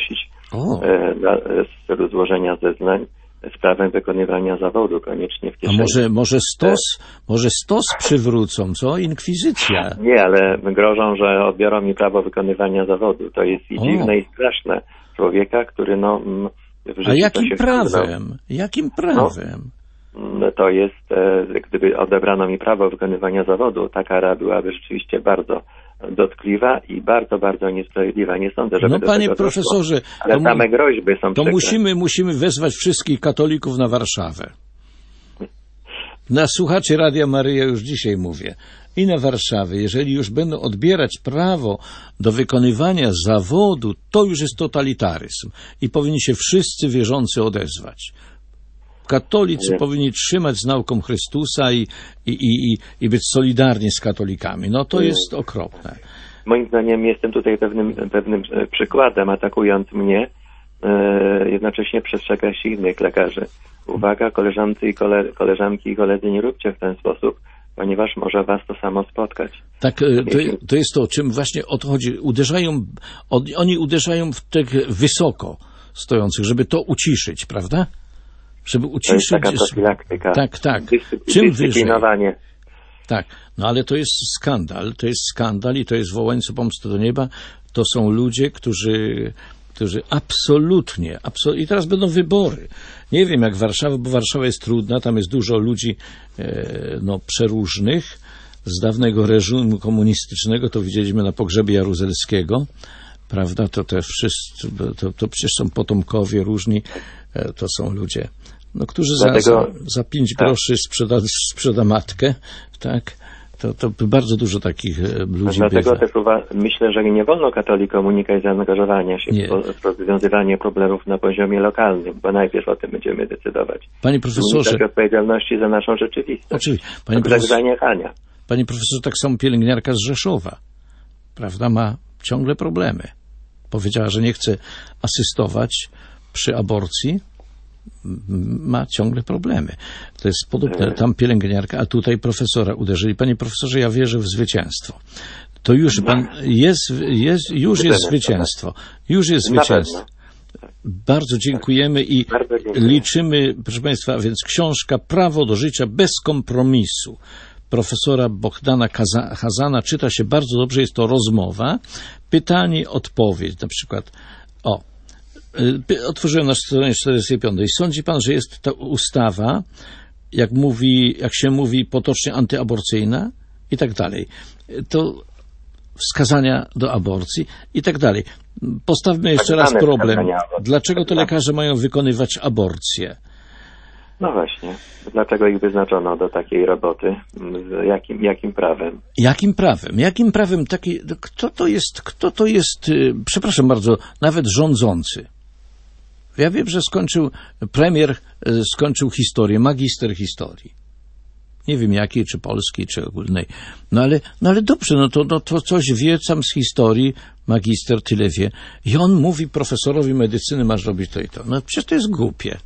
Speaker 18: O. Dla, w celu złożenia zeznań z prawem wykonywania zawodu koniecznie w kieszeni.
Speaker 17: A może, może stos, może stos przywrócą, co? Inkwizycja.
Speaker 18: Nie, ale grożą, że odbiorą mi prawo wykonywania zawodu. To jest i dziwne, o. i straszne. Człowieka, który no... W życiu
Speaker 17: A jakim
Speaker 18: się
Speaker 17: prawem?
Speaker 18: wkładał.
Speaker 17: Jakim prawem?
Speaker 18: No, to jest, e, gdyby odebrano mi prawo wykonywania zawodu, ta kara byłaby rzeczywiście bardzo dotkliwa i bardzo, bardzo niesprawiedliwa. Nie sądzę, żeby
Speaker 17: No
Speaker 18: do
Speaker 17: panie
Speaker 18: tego
Speaker 17: profesorze,
Speaker 18: doszło. Ale
Speaker 17: to,
Speaker 18: same groźby są
Speaker 17: to
Speaker 18: przykre.
Speaker 17: musimy, musimy wezwać wszystkich katolików na Warszawę. Na słuchaczy Radia Maryja już dzisiaj mówię. I na Warszawę, jeżeli już będą odbierać prawo do wykonywania zawodu, to już jest totalitaryzm. I powinni się wszyscy wierzący odezwać. Katolicy Nie. powinni trzymać z nauką Chrystusa i, i, i, i, i być solidarni z katolikami. No to Nie. jest okropne.
Speaker 18: Moim zdaniem jestem tutaj pewnym, pewnym przykładem, atakując mnie, e, jednocześnie przestrzega się innych lekarzy. Uwaga, koleżanki i, kole, koleżanki i koledzy, nie róbcie w ten sposób, ponieważ może was to samo spotkać.
Speaker 17: Tak, to, to jest to, o czym właśnie o to chodzi. Uderzają, oni uderzają w tych wysoko stojących, żeby to uciszyć, prawda? Żeby uciszyć...
Speaker 18: To jest taka profilaktyka.
Speaker 17: Tak, tak.
Speaker 18: Dyscy,
Speaker 17: Czym wyżej.
Speaker 18: Tak,
Speaker 17: no ale to jest skandal, to jest skandal i to jest wołańce pomsty do nieba. To są ludzie, którzy... którzy absolutnie, absolutnie, i teraz będą wybory. Nie wiem jak Warszawa, bo Warszawa jest trudna, tam jest dużo ludzi e, no, przeróżnych. Z dawnego reżimu komunistycznego, to widzieliśmy na pogrzebie Jaruzelskiego, prawda, to te wszyscy, to, to przecież są potomkowie różni, e, to są ludzie, no, którzy Dlatego, za, za, za pięć tak. groszy sprzeda, sprzeda matkę, tak. To, to bardzo dużo takich ludzi
Speaker 18: Dlatego
Speaker 17: bywa.
Speaker 18: też myślę, że nie wolno katolikom unikać zaangażowania się
Speaker 17: nie.
Speaker 18: w rozwiązywanie problemów na poziomie lokalnym, bo najpierw o tym będziemy decydować.
Speaker 17: Panie profesorze...
Speaker 18: Unikać odpowiedzialności za naszą rzeczywistość.
Speaker 17: Oczywiście. Panie, profesor...
Speaker 18: zaniechania.
Speaker 17: Panie profesorze, tak samo pielęgniarka z Rzeszowa, prawda, ma ciągle problemy. Powiedziała, że nie chce asystować przy aborcji, ma ciągle problemy. To jest podobne, tam pielęgniarka, a tutaj profesora uderzyli. Panie profesorze, ja wierzę w zwycięstwo. To już pan, jest, jest, już jest zwycięstwo. Już jest zwycięstwo. Bardzo dziękujemy i liczymy, proszę Państwa, a więc książka Prawo do życia bez kompromisu profesora Bohdana Chazana czyta się bardzo dobrze, jest to rozmowa, pytanie, odpowiedź, na przykład o otworzyłem na stronie czterdziestej piątej. Sądzi pan, że jest ta ustawa, jak mówi, jak się mówi potocznie, antyaborcyjna i tak dalej. To wskazania do aborcji i tak dalej. Postawmy jeszcze raz problem. Dlaczego to lekarze mają wykonywać aborcję?
Speaker 18: No właśnie. Dlaczego ich wyznaczono do takiej roboty? Jakim, jakim prawem?
Speaker 17: Jakim prawem? Jakim prawem taki, kto to jest, kto to jest, przepraszam bardzo, nawet rządzący? Ja wiem, że skończył, premier skończył historię, magister historii. Nie wiem jakiej, czy polskiej, czy ogólnej. No ale, no ale dobrze, no to, no to coś wie sam z historii, magister tyle wie. I on mówi profesorowi medycyny, masz robić to i to. No przecież to jest głupie.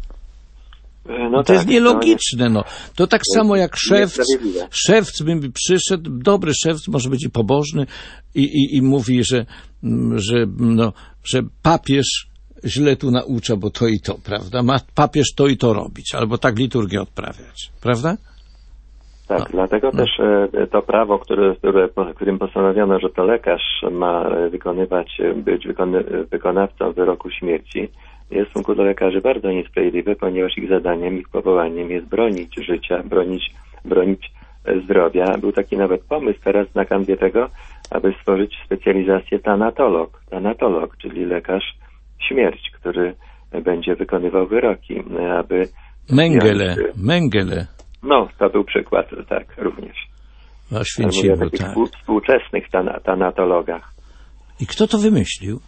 Speaker 17: No to tak, jest nielogiczne, no. To tak to samo jak szewc, szewc by przyszedł, dobry szewc może być i pobożny i, i, i mówi, że, że, no, że papież źle tu naucza, bo to i to, prawda? Ma papież to i to robić, albo tak liturgię odprawiać, prawda?
Speaker 18: Tak, no. Dlatego no. też to prawo, które, które, którym postanowiono, że to lekarz ma wykonywać, być wykony, wykonawcą wyroku śmierci, jest w stosunku do lekarzy bardzo niesprawiedliwe, ponieważ ich zadaniem, ich powołaniem jest bronić życia, bronić, bronić zdrowia. Był taki nawet pomysł teraz na kanwie tego, aby stworzyć specjalizację tanatolog, tanatolog, czyli lekarz śmierć, który będzie wykonywał wyroki, aby...
Speaker 17: Mengele, jąć... Mengele.
Speaker 18: No, to był przykład, tak, również.
Speaker 17: O święcimu,
Speaker 18: mówię o takich
Speaker 17: tak.
Speaker 18: współczesnych tan- tanatologach.
Speaker 17: I kto to wymyślił?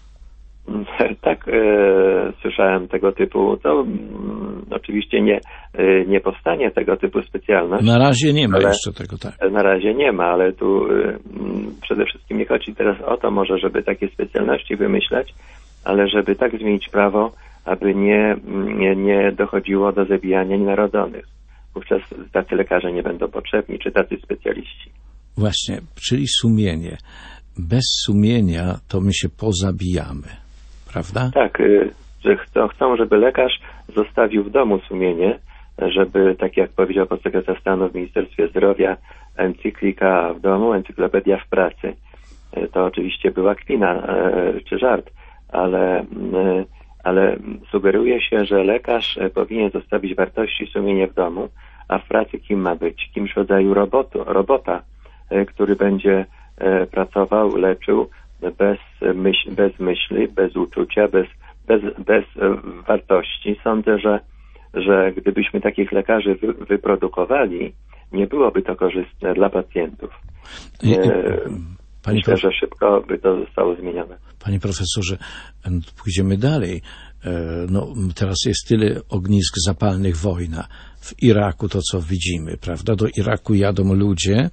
Speaker 18: Tak, e, słyszałem tego typu, to mm, oczywiście nie, e, nie powstanie tego typu specjalność.
Speaker 17: Na razie nie ma jeszcze tego, tak.
Speaker 18: Na razie nie ma, ale tu e, m, przede wszystkim nie chodzi teraz o to może, żeby takie specjalności wymyślać, ale żeby tak zmienić prawo, aby nie, nie, nie dochodziło do zabijania nienarodzonych. Wówczas tacy lekarze nie będą potrzebni, czy tacy specjaliści.
Speaker 17: Właśnie, czyli sumienie. Bez sumienia to my się pozabijamy. Prawda?
Speaker 18: Tak, że chcą, chcą, żeby lekarz zostawił w domu sumienie, żeby, tak jak powiedział podsekretarz stanu w Ministerstwie Zdrowia, encyklika w domu, encyklopedia w pracy. To oczywiście była kpina czy żart, ale, ale sugeruje się, że lekarz powinien zostawić wartości sumienia w domu, a w pracy kim ma być? Kimś w rodzaju robotu, robota, który będzie pracował, leczył bez, myśl, bez myśli, bez uczucia, bez, bez, bez wartości. Sądzę, że, że gdybyśmy takich lekarzy wy, wyprodukowali, nie byłoby to korzystne dla pacjentów.
Speaker 17: I,
Speaker 18: Panie Myślę, że szybko by to zostało zmienione.
Speaker 17: Panie profesorze, pójdziemy dalej. No, teraz jest tyle ognisk zapalnych, wojna. W Iraku to, co widzimy, prawda? Do Iraku jadą ludzie,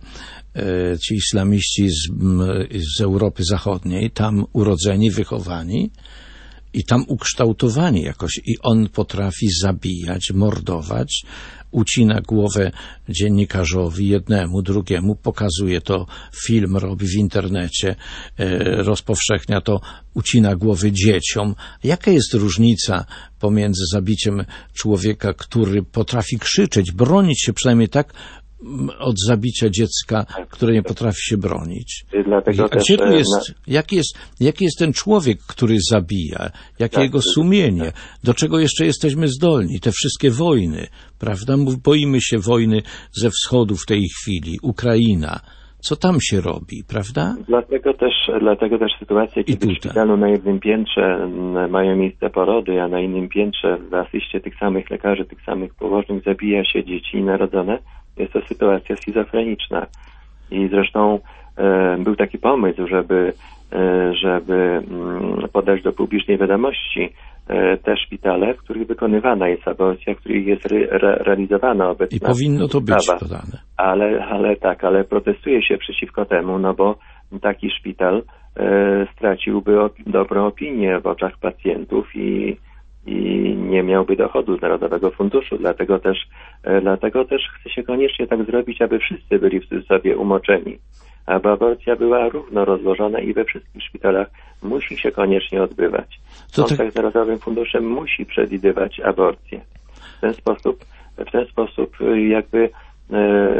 Speaker 17: ci islamiści z, z Europy Zachodniej, tam urodzeni, wychowani i tam ukształtowani jakoś. I on potrafi zabijać, mordować, ucina głowę dziennikarzowi, jednemu, drugiemu, pokazuje to, film robi w internecie, e, rozpowszechnia to, ucina głowy dzieciom. Jaka jest różnica pomiędzy zabiciem człowieka, który potrafi krzyczeć, bronić się przynajmniej tak, od zabicia dziecka, które nie potrafi się bronić?
Speaker 18: Dlatego
Speaker 17: A gdzie tu jest, jaki jest, jaki jest ten człowiek, który zabija? Jakie tak, jego sumienie? Tak. Do czego jeszcze jesteśmy zdolni? Te wszystkie wojny, prawda? Boimy się wojny ze wschodu w tej chwili. Ukraina. Co tam się robi, prawda?
Speaker 18: Dlatego też, dlatego też sytuacja, kiedy w szpitalu na jednym piętrze mają miejsce porody, a na innym piętrze w asyście tych samych lekarzy, tych samych położnych zabija się dzieci narodzone, jest to sytuacja schizofreniczna. I zresztą e, był taki pomysł, żeby, e, żeby m, podać do publicznej wiadomości e, te szpitale, w których wykonywana jest aborcja, w których jest re, re, realizowana obecna
Speaker 17: I powinno to być
Speaker 18: sprawa.
Speaker 17: podane.
Speaker 18: Ale, ale tak, ale protestuje się przeciwko temu, no bo taki szpital e, straciłby op- dobrą opinię w oczach pacjentów i i nie miałby dochodu z Narodowego Funduszu. Dlatego też, e, dlatego też chce się koniecznie tak zrobić, aby wszyscy byli w cudzysłowie umoczeni. Aby aborcja była równo rozłożona i we wszystkich szpitalach musi się koniecznie odbywać. Kontakt tak... z Narodowym Funduszem musi przewidywać aborcję. W ten sposób, w ten sposób jakby e,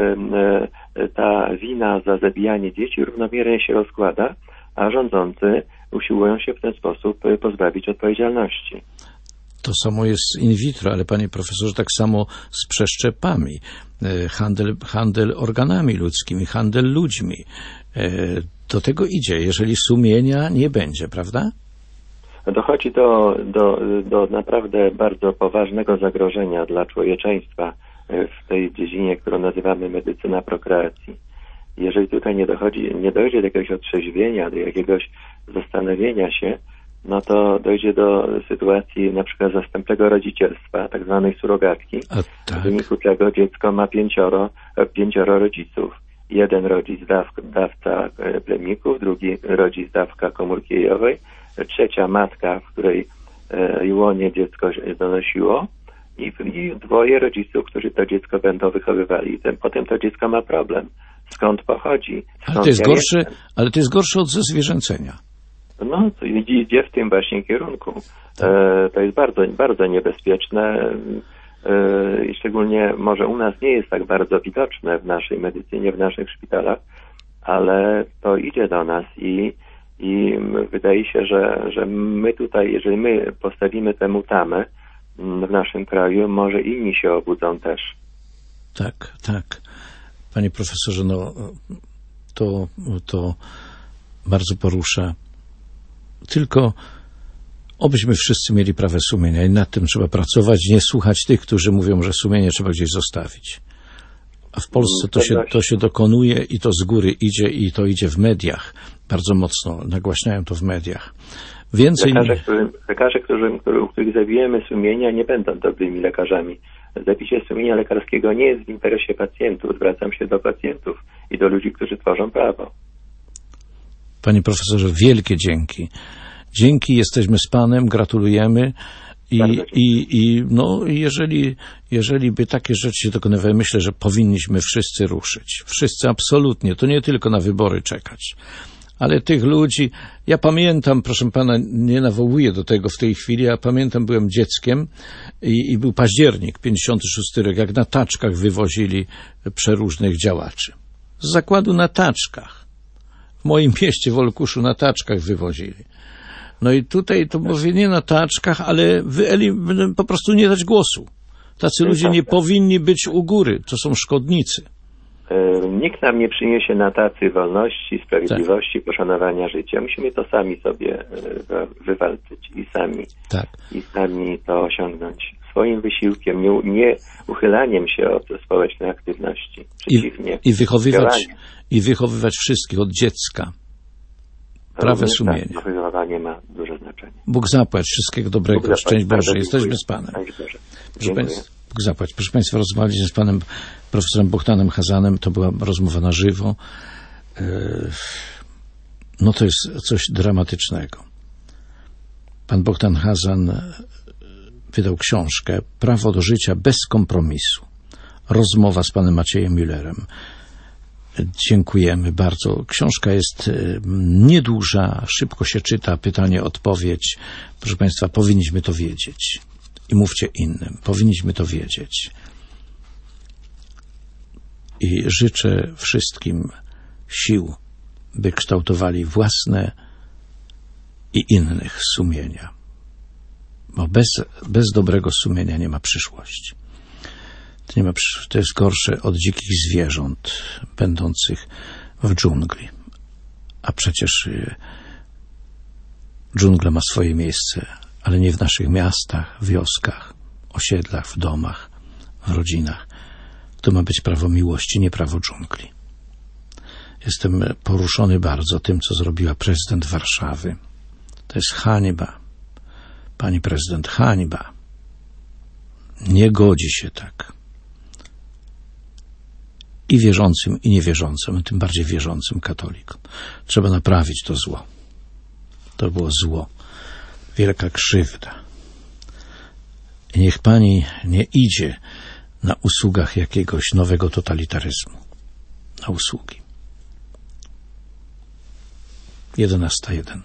Speaker 18: e, ta wina za zabijanie dzieci równomiernie się rozkłada, a rządzący usiłują się w ten sposób pozbawić odpowiedzialności.
Speaker 17: To samo jest in vitro, ale panie profesorze, tak samo z przeszczepami. Handel, handel organami ludzkimi, handel ludźmi. Do tego idzie, jeżeli sumienia nie będzie, prawda?
Speaker 18: Dochodzi do, do, do naprawdę bardzo poważnego zagrożenia dla człowieczeństwa w tej dziedzinie, którą nazywamy medycyna prokreacji. Jeżeli tutaj nie dochodzi, nie dojdzie do jakiegoś otrzeźwienia, do jakiegoś zastanowienia się, no to dojdzie do sytuacji na przykład zastępczego rodzicielstwa, tak zwanej surogatki, tak. W wyniku czego dziecko ma pięcioro, pięcioro rodziców. Jeden rodzic daw, dawca plemników, drugi rodzic dawka komórki jajowej, trzecia matka, w której e, łonie dziecko donosiło i, i dwoje rodziców, którzy to dziecko będą wychowywali. I ten, potem to dziecko ma problem. Skąd pochodzi? Skąd
Speaker 17: ale, to jest
Speaker 18: ja
Speaker 17: gorsze, ale to jest gorsze od zezwierzęcenia.
Speaker 18: No, to idzie w tym właśnie kierunku. E, to jest bardzo, bardzo niebezpieczne e, i szczególnie może u nas nie jest tak bardzo widoczne w naszej medycynie, w naszych szpitalach, ale to idzie do nas i, i wydaje się, że, że my tutaj, jeżeli my postawimy temu tamę w naszym kraju, może inni się obudzą też.
Speaker 17: Tak, tak. Panie profesorze, no to, to bardzo porusza. Tylko obyśmy wszyscy mieli prawo sumienia i nad tym trzeba pracować, nie słuchać tych, którzy mówią, że sumienie trzeba gdzieś zostawić. A w Polsce to się, to się dokonuje i to z góry idzie i to idzie w mediach. Bardzo mocno nagłaśniają to w mediach. Więcej...
Speaker 18: Lekarze, którym, lekarze którym, którym, których zabijemy sumienia, nie będą dobrymi lekarzami. Zabicie sumienia lekarskiego nie jest w interesie pacjentów. Zwracam się do pacjentów i do ludzi, którzy tworzą prawo.
Speaker 17: Panie profesorze, wielkie dzięki. Dzięki, jesteśmy z panem, gratulujemy i, i, i no, jeżeli, jeżeli by takie rzeczy się dokonywały, myślę, że powinniśmy wszyscy ruszyć. Wszyscy absolutnie, to nie tylko na wybory czekać, Ale tych ludzi, ja pamiętam, proszę pana, nie nawołuję do tego w tej chwili, ja pamiętam, byłem dzieckiem i, i był październik, pięćdziesiąty szósty rok, jak na taczkach wywozili przeróżnych działaczy. Z zakładu na taczkach. W moim mieście, w Olkuszu, na taczkach wywozili. No i tutaj to mówię nie na taczkach, ale wyelim- po prostu nie dać głosu. Tacy ludzie nie powinni być u góry, to są szkodnicy.
Speaker 18: Nikt nam nie przyniesie na tacy wolności, sprawiedliwości, tak. poszanowania życia. Musimy to sami sobie wywalczyć i sami,
Speaker 17: tak.
Speaker 18: i sami to osiągnąć swoim wysiłkiem, nie, nie uchylaniem się od społecznej aktywności. Przeciwnie.
Speaker 17: I, i, wychowywać, I wychowywać wszystkich od dziecka. Prawe sumienie.
Speaker 18: Tak, wychowywanie ma duże znaczenie.
Speaker 17: Bóg zapłać. Wszystkiego dobrego.
Speaker 18: Bóg
Speaker 17: Szczęść
Speaker 18: zapłać.
Speaker 17: Boże. Jesteśmy z Panem. Proszę Państwa, Bóg zapłać. Proszę Państwa, rozmawialiśmy z Panem profesorem Bohdanem Hazanem. To była rozmowa na żywo. No to jest coś dramatycznego. Pan Bohdan Hazan wydał książkę Prawo do życia bez kompromisu. Rozmowa z panem Maciejem Müllerem. Dziękujemy bardzo. Książka jest nieduża, szybko się czyta, pytanie, odpowiedź. Proszę Państwa, powinniśmy to wiedzieć. I mówcie innym. Powinniśmy to wiedzieć. I życzę wszystkim sił, by kształtowali własne i innych sumienia. Bo bez, bez dobrego sumienia nie ma przyszłości. To, nie ma, to jest gorsze od dzikich zwierząt będących w dżungli. A przecież dżungla ma swoje miejsce, ale nie w naszych miastach, wioskach, osiedlach, w domach, w rodzinach. To ma być prawo miłości, nie prawo dżungli. Jestem poruszony bardzo tym, co zrobiła prezydent Warszawy. To jest hańba. Pani prezydent, hańba. Nie godzi się tak. I wierzącym, i niewierzącym, tym bardziej wierzącym katolikom. Trzeba naprawić to zło. To było zło. Wielka krzywda. I niech pani nie idzie na usługach jakiegoś nowego totalitaryzmu. Na usługi. jedenasta jeden.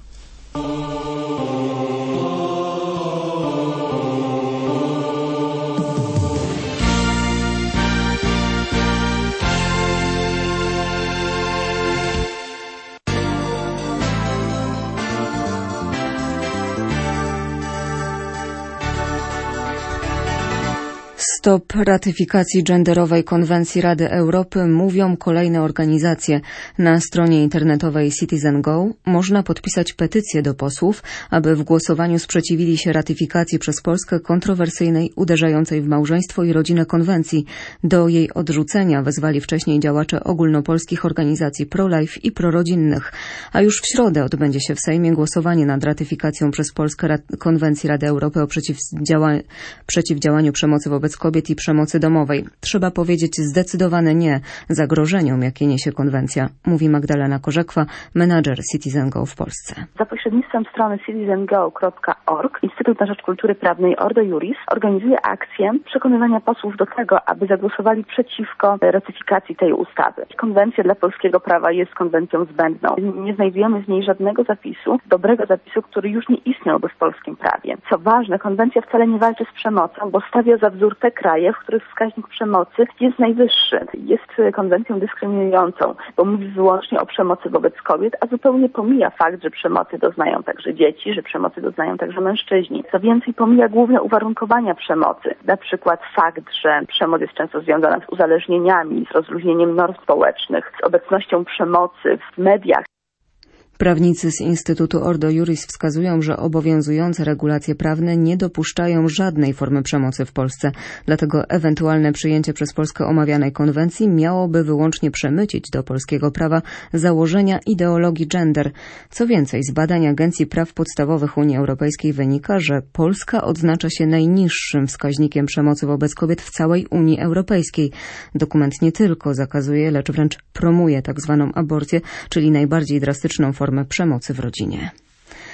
Speaker 1: Stop ratyfikacji genderowej konwencji Rady Europy mówią kolejne organizacje. Na stronie internetowej Citizen Go można podpisać petycję do posłów, aby w głosowaniu sprzeciwili się ratyfikacji przez Polskę kontrowersyjnej, uderzającej w małżeństwo i rodzinę konwencji. Do jej odrzucenia wezwali wcześniej działacze ogólnopolskich organizacji pro-life i prorodzinnych. A już w środę odbędzie się w Sejmie głosowanie nad ratyfikacją przez Polskę Ra- konwencji Rady Europy o przeciwdziała- przeciwdziałaniu przemocy wobec kobiet i przemocy domowej. Trzeba powiedzieć zdecydowane nie zagrożeniom, jakie niesie konwencja, mówi Magdalena Korzekwa, menadżer Citizen Go w Polsce.
Speaker 19: Za pośrednictwem strony citizen go kropka org Instytut na Rzecz Kultury Prawnej Ordo Iuris organizuje akcję przekonywania posłów do tego, aby zagłosowali przeciwko ratyfikacji tej ustawy. Konwencja dla polskiego prawa jest konwencją zbędną. Nie znajdujemy z niej żadnego zapisu, dobrego zapisu, który już nie istniałby w polskim prawie. Co ważne, konwencja wcale nie walczy z przemocą, bo stawia za wzór te kraje, w których wskaźnik przemocy jest najwyższy. Jest konwencją dyskryminującą, bo mówi wyłącznie o przemocy wobec kobiet, a zupełnie pomija fakt, że przemocy doznają także dzieci, że przemocy doznają także mężczyźni. Co więcej, pomija główne uwarunkowania przemocy. Na przykład fakt, że przemoc jest często związana z uzależnieniami, z rozluźnieniem norm społecznych, z obecnością przemocy w mediach.
Speaker 1: Prawnicy z Instytutu Ordo Iuris wskazują, że obowiązujące regulacje prawne nie dopuszczają żadnej formy przemocy w Polsce. Dlatego ewentualne przyjęcie przez Polskę omawianej konwencji miałoby wyłącznie przemycić do polskiego prawa założenia ideologii gender. Co więcej, z badań Agencji Praw Podstawowych Unii Europejskiej wynika, że Polska odznacza się najniższym wskaźnikiem przemocy wobec kobiet w całej Unii Europejskiej. Dokument nie tylko zakazuje, lecz wręcz promuje tak zwaną aborcję, czyli najbardziej drastyczną formę przemocy w rodzinie.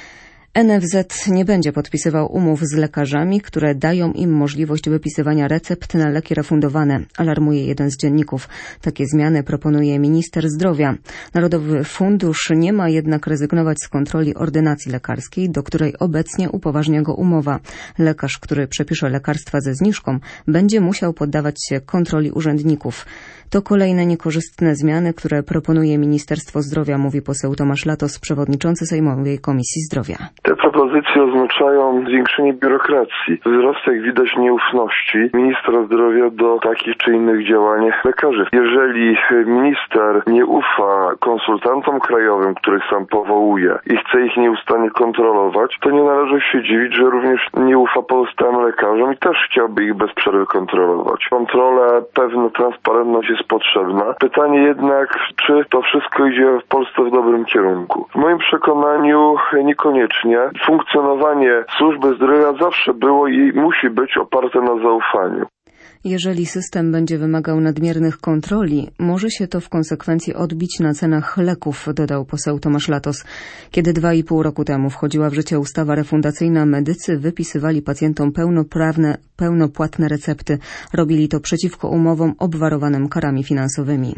Speaker 1: N F Z nie będzie podpisywał umów z lekarzami, które dają im możliwość wypisywania recept na leki refundowane, alarmuje jeden z dzienników. Takie zmiany proponuje minister zdrowia. Narodowy Fundusz nie ma jednak rezygnować z kontroli ordynacji lekarskiej, do której obecnie upoważnia go umowa. Lekarz, który przepisze lekarstwa ze zniżką, będzie musiał poddawać się kontroli urzędników. To kolejne niekorzystne zmiany, które proponuje Ministerstwo Zdrowia, mówi poseł Tomasz Latos, przewodniczący Sejmowej Komisji Zdrowia.
Speaker 20: Te propozycje oznaczają zwiększenie biurokracji, wzrost, jak widać, nieufności ministra zdrowia do takich czy innych działań lekarzy. Jeżeli minister nie ufa konsultantom krajowym, których sam powołuje i chce ich nieustannie kontrolować, to nie należy się dziwić, że również nie ufa pozostałym lekarzom i też chciałby ich bez przerwy kontrolować. Kontrola, pewna transparentność jest potrzebna. Pytanie jednak, czy to wszystko idzie w Polsce w dobrym kierunku. W moim przekonaniu niekoniecznie. Funkcjonowanie służby zdrowia zawsze było i musi być oparte na zaufaniu.
Speaker 1: Jeżeli system będzie wymagał nadmiernych kontroli, może się to w konsekwencji odbić na cenach leków, dodał poseł Tomasz Latos. Kiedy dwa i pół roku temu wchodziła w życie ustawa refundacyjna, medycy wypisywali pacjentom pełnoprawne, pełnopłatne recepty. Robili to przeciwko umowom obwarowanym karami finansowymi.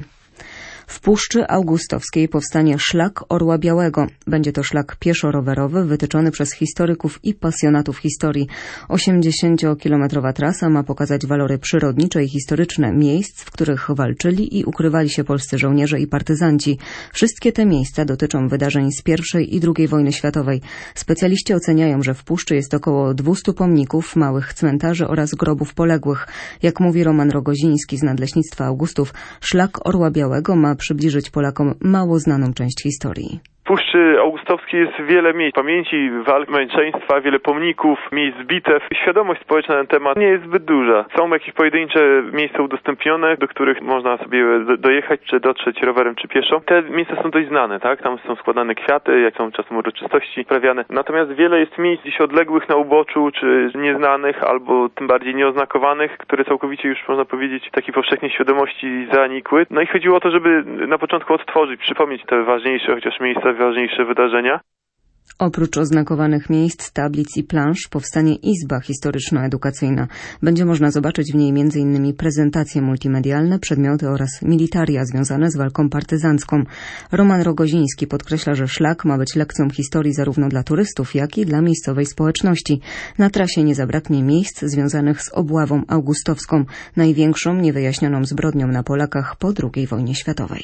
Speaker 1: W Puszczy Augustowskiej powstanie szlak Orła Białego. Będzie to szlak pieszo-rowerowy wytyczony przez historyków i pasjonatów historii. osiemdziesięciokilometrowa trasa ma pokazać walory przyrodnicze i historyczne miejsc, w których walczyli i ukrywali się polscy żołnierze i partyzanci. Wszystkie te miejsca dotyczą wydarzeń z pierwszej i drugiej wojny światowej. Specjaliści oceniają, że w Puszczy jest około dwustu pomników, małych cmentarzy oraz grobów poległych. Jak mówi Roman Rogoziński z Nadleśnictwa Augustów, szlak Orła Białego ma przybliżyć Polakom mało znaną część historii.
Speaker 21: W Puszczy Augustowskiej jest wiele miejsc pamięci, walk, męczeństwa, wiele pomników, miejsc bitew. Świadomość społeczna na ten temat nie jest zbyt duża. Są jakieś pojedyncze miejsca udostępnione, do których można sobie dojechać, czy dotrzeć rowerem, czy pieszo. Te miejsca są dość znane, tak? Tam są składane kwiaty, jak są czasem uroczystości sprawiane. Natomiast wiele jest miejsc gdzieś odległych na uboczu, czy nieznanych, albo tym bardziej nieoznakowanych, które całkowicie już, można powiedzieć, w takiej powszechnej świadomości zanikły. No i chodziło o to, żeby na początku odtworzyć, przypomnieć te ważniejsze chociaż miejsca, ważniejsze wydarzenia.
Speaker 1: Oprócz oznakowanych miejsc, tablic i plansz powstanie izba historyczno-edukacyjna. Będzie można zobaczyć w niej między innymi prezentacje multimedialne, przedmioty oraz militaria związane z walką partyzancką. Roman Rogoziński podkreśla, że szlak ma być lekcją historii zarówno dla turystów, jak i dla miejscowej społeczności. Na trasie nie zabraknie miejsc związanych z obławą augustowską, największą niewyjaśnioną zbrodnią na Polakach po drugiej wojnie światowej.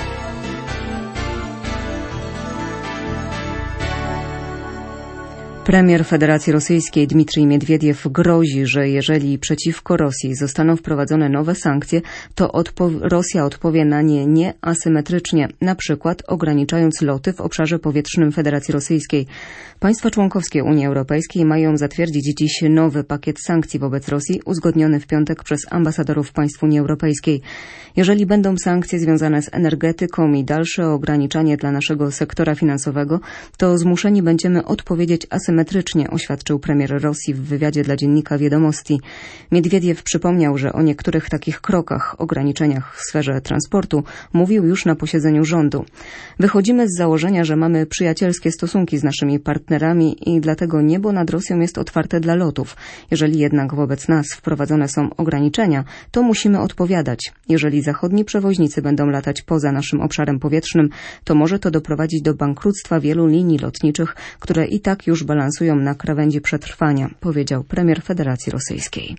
Speaker 1: Premier Federacji Rosyjskiej Dmitrij Miedwiediew grozi, że jeżeli przeciwko Rosji zostaną wprowadzone nowe sankcje, to odpo- Rosja odpowie na nie nieasymetrycznie, na przykład ograniczając loty w obszarze powietrznym Federacji Rosyjskiej. Państwa członkowskie Unii Europejskiej mają zatwierdzić dziś nowy pakiet sankcji wobec Rosji, uzgodniony w piątek przez ambasadorów państw Unii Europejskiej. Jeżeli będą sankcje związane z energetyką i dalsze ograniczanie dla naszego sektora finansowego, to zmuszeni będziemy odpowiedzieć asymetrycznie, oświadczył premier Rosji w wywiadzie dla dziennika Wiadomości. Miedwiediew przypomniał, że o niektórych takich krokach, ograniczeniach w sferze transportu mówił już na posiedzeniu rządu. Wychodzimy z założenia, że mamy przyjacielskie stosunki z naszymi partnerami i dlatego niebo nad Rosją jest otwarte dla lotów. Jeżeli jednak wobec nas wprowadzone są ograniczenia, to musimy odpowiadać. Jeżeli zachodni przewoźnicy będą latać poza naszym obszarem powietrznym, to może to doprowadzić do bankructwa wielu linii lotniczych, które i tak już balansują na krawędzi przetrwania, powiedział premier Federacji Rosyjskiej.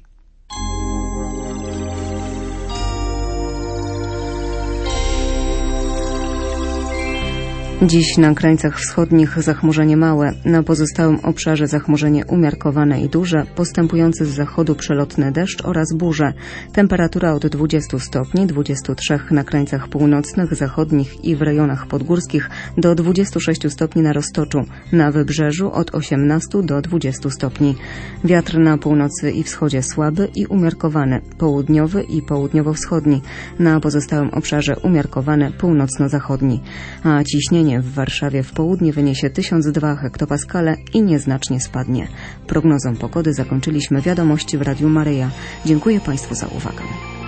Speaker 1: Dziś na krańcach wschodnich zachmurzenie małe, na pozostałym obszarze zachmurzenie umiarkowane i duże, postępujący z zachodu przelotny deszcz oraz burze. Temperatura od dwudziestu stopni, dwudziestu trzech na krańcach północnych, zachodnich i w rejonach podgórskich do dwudziestu sześciu stopni na Roztoczu, na Wybrzeżu od osiemnastu do dwudziestu stopni. Wiatr na północy i wschodzie słaby i umiarkowany, południowy i południowo-wschodni, na pozostałym obszarze umiarkowany, północno-zachodni, a ciśnienie w Warszawie w południe wyniesie tysiąc dwa hektopaskale i nieznacznie spadnie. Prognozą pogody zakończyliśmy wiadomości w Radiu Maryja. Dziękuję Państwu za uwagę.